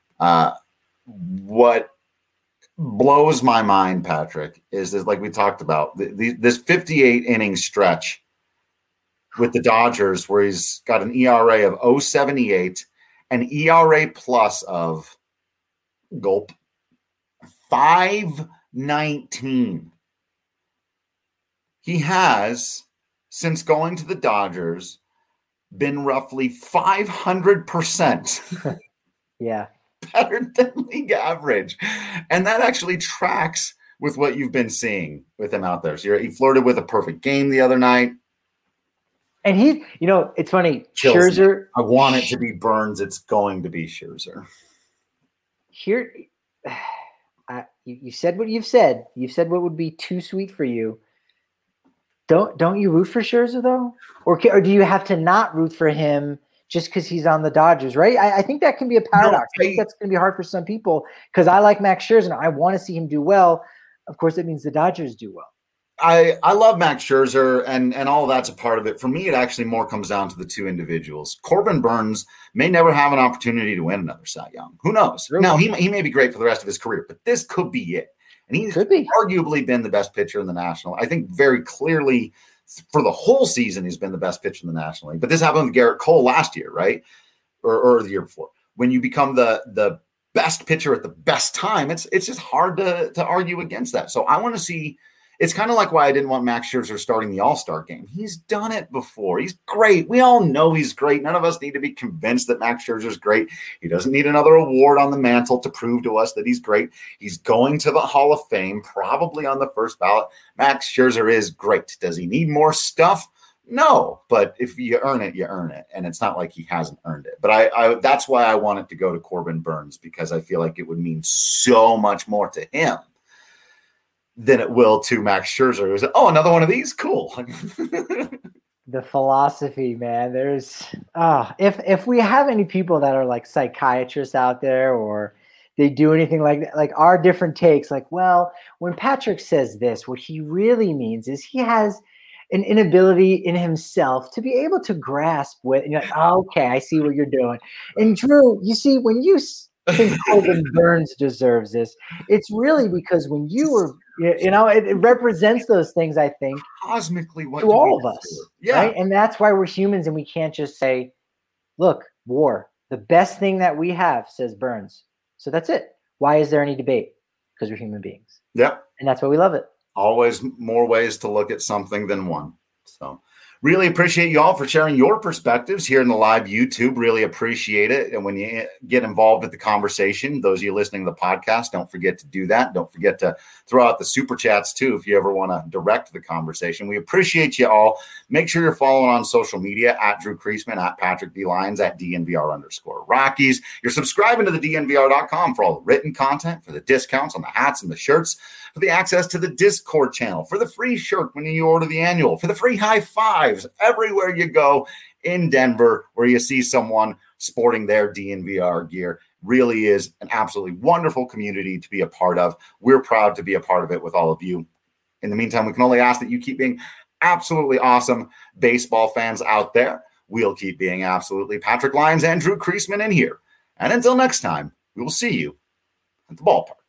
What blows my mind, Patrick, is like we talked about, this 58 inning stretch with the Dodgers where he's got an ERA of 0.78, an ERA plus of 5.19. He has, since going to the Dodgers, been roughly 500% yeah, better than league average. And that actually tracks with what you've been seeing with him out there. So he flirted with a perfect game the other night. And he, it's funny. Kills Scherzer. Me. I want it to be Burns. It's going to be Scherzer. Here, you said what you've said. You've said what would be too sweet for you. Don't you root for Scherzer though, or do you have to not root for him just because he's on the Dodgers? Right? I think that can be a paradox. I think that's going to be hard for some people because I like Max Scherzer and I want to see him do well. Of course, it means the Dodgers do well. I love Max Scherzer, and all of that's a part of it. For me, it actually more comes down to the two individuals. Corbin Burns may never have an opportunity to win another Cy Young. Who knows? Really? Now, he may be great for the rest of his career, but this could be it. And he's arguably been the best pitcher in the National. I think very clearly for the whole season, he's been the best pitcher in the National League. But this happened with Garrett Cole last year, right? Or the year before. When you become the best pitcher at the best time, it's just hard to argue against that. So I want to see. It's kind of like why I didn't want Max Scherzer starting the All-Star game. He's done it before. He's great. We all know he's great. None of us need to be convinced that Max Scherzer is great. He doesn't need another award on the mantle to prove to us that he's great. He's going to the Hall of Fame, probably on the first ballot. Max Scherzer is great. Does he need more stuff? No, but if you earn it, you earn it. And it's not like he hasn't earned it. But I that's why I want it to go to Corbin Burns, because I feel like it would mean so much more to him than it will to Max Scherzer. Who's, another one of these? Cool. The philosophy, man. There's if we have any people that are like psychiatrists out there, or they do anything like that, like our different takes, like, well, when Patrick says this, what he really means is he has an inability in himself to be able to grasp what, and you're like, okay, I see what you're doing. And Drew, you see, when you think Corbin Burns deserves this, it's really because when you were, it represents those things, I think, cosmically what to all of us. Yeah. Right? And that's why we're humans, and we can't just say, look, war, the best thing that we have, says Burns. So that's it. Why is there any debate? Because we're human beings. Yep. And that's why we love it. Always more ways to look at something than one. So really appreciate you all for sharing your perspectives here in the live YouTube. Really appreciate it. And when you get involved with the conversation, those of you listening to the podcast, don't forget to do that. Don't forget to throw out the super chats too if you ever want to direct the conversation. We appreciate you all. Make sure you're following on social media at Drew Creasman, at Patrick D. Lyons, at DNVR_Rockies. You're subscribing to the DNVR.com for all the written content, for the discounts on the hats and the shirts, for the access to the Discord channel, for the free shirt when you order the annual, for the free high fives everywhere you go in Denver where you see someone sporting their DNVR gear. Really is an absolutely wonderful community to be a part of. We're proud to be a part of it with all of you. In the meantime, we can only ask that you keep being absolutely awesome baseball fans out there. We'll keep being absolutely Patrick Lyons and Drew Creasman in here. And until next time, we will see you at the ballpark.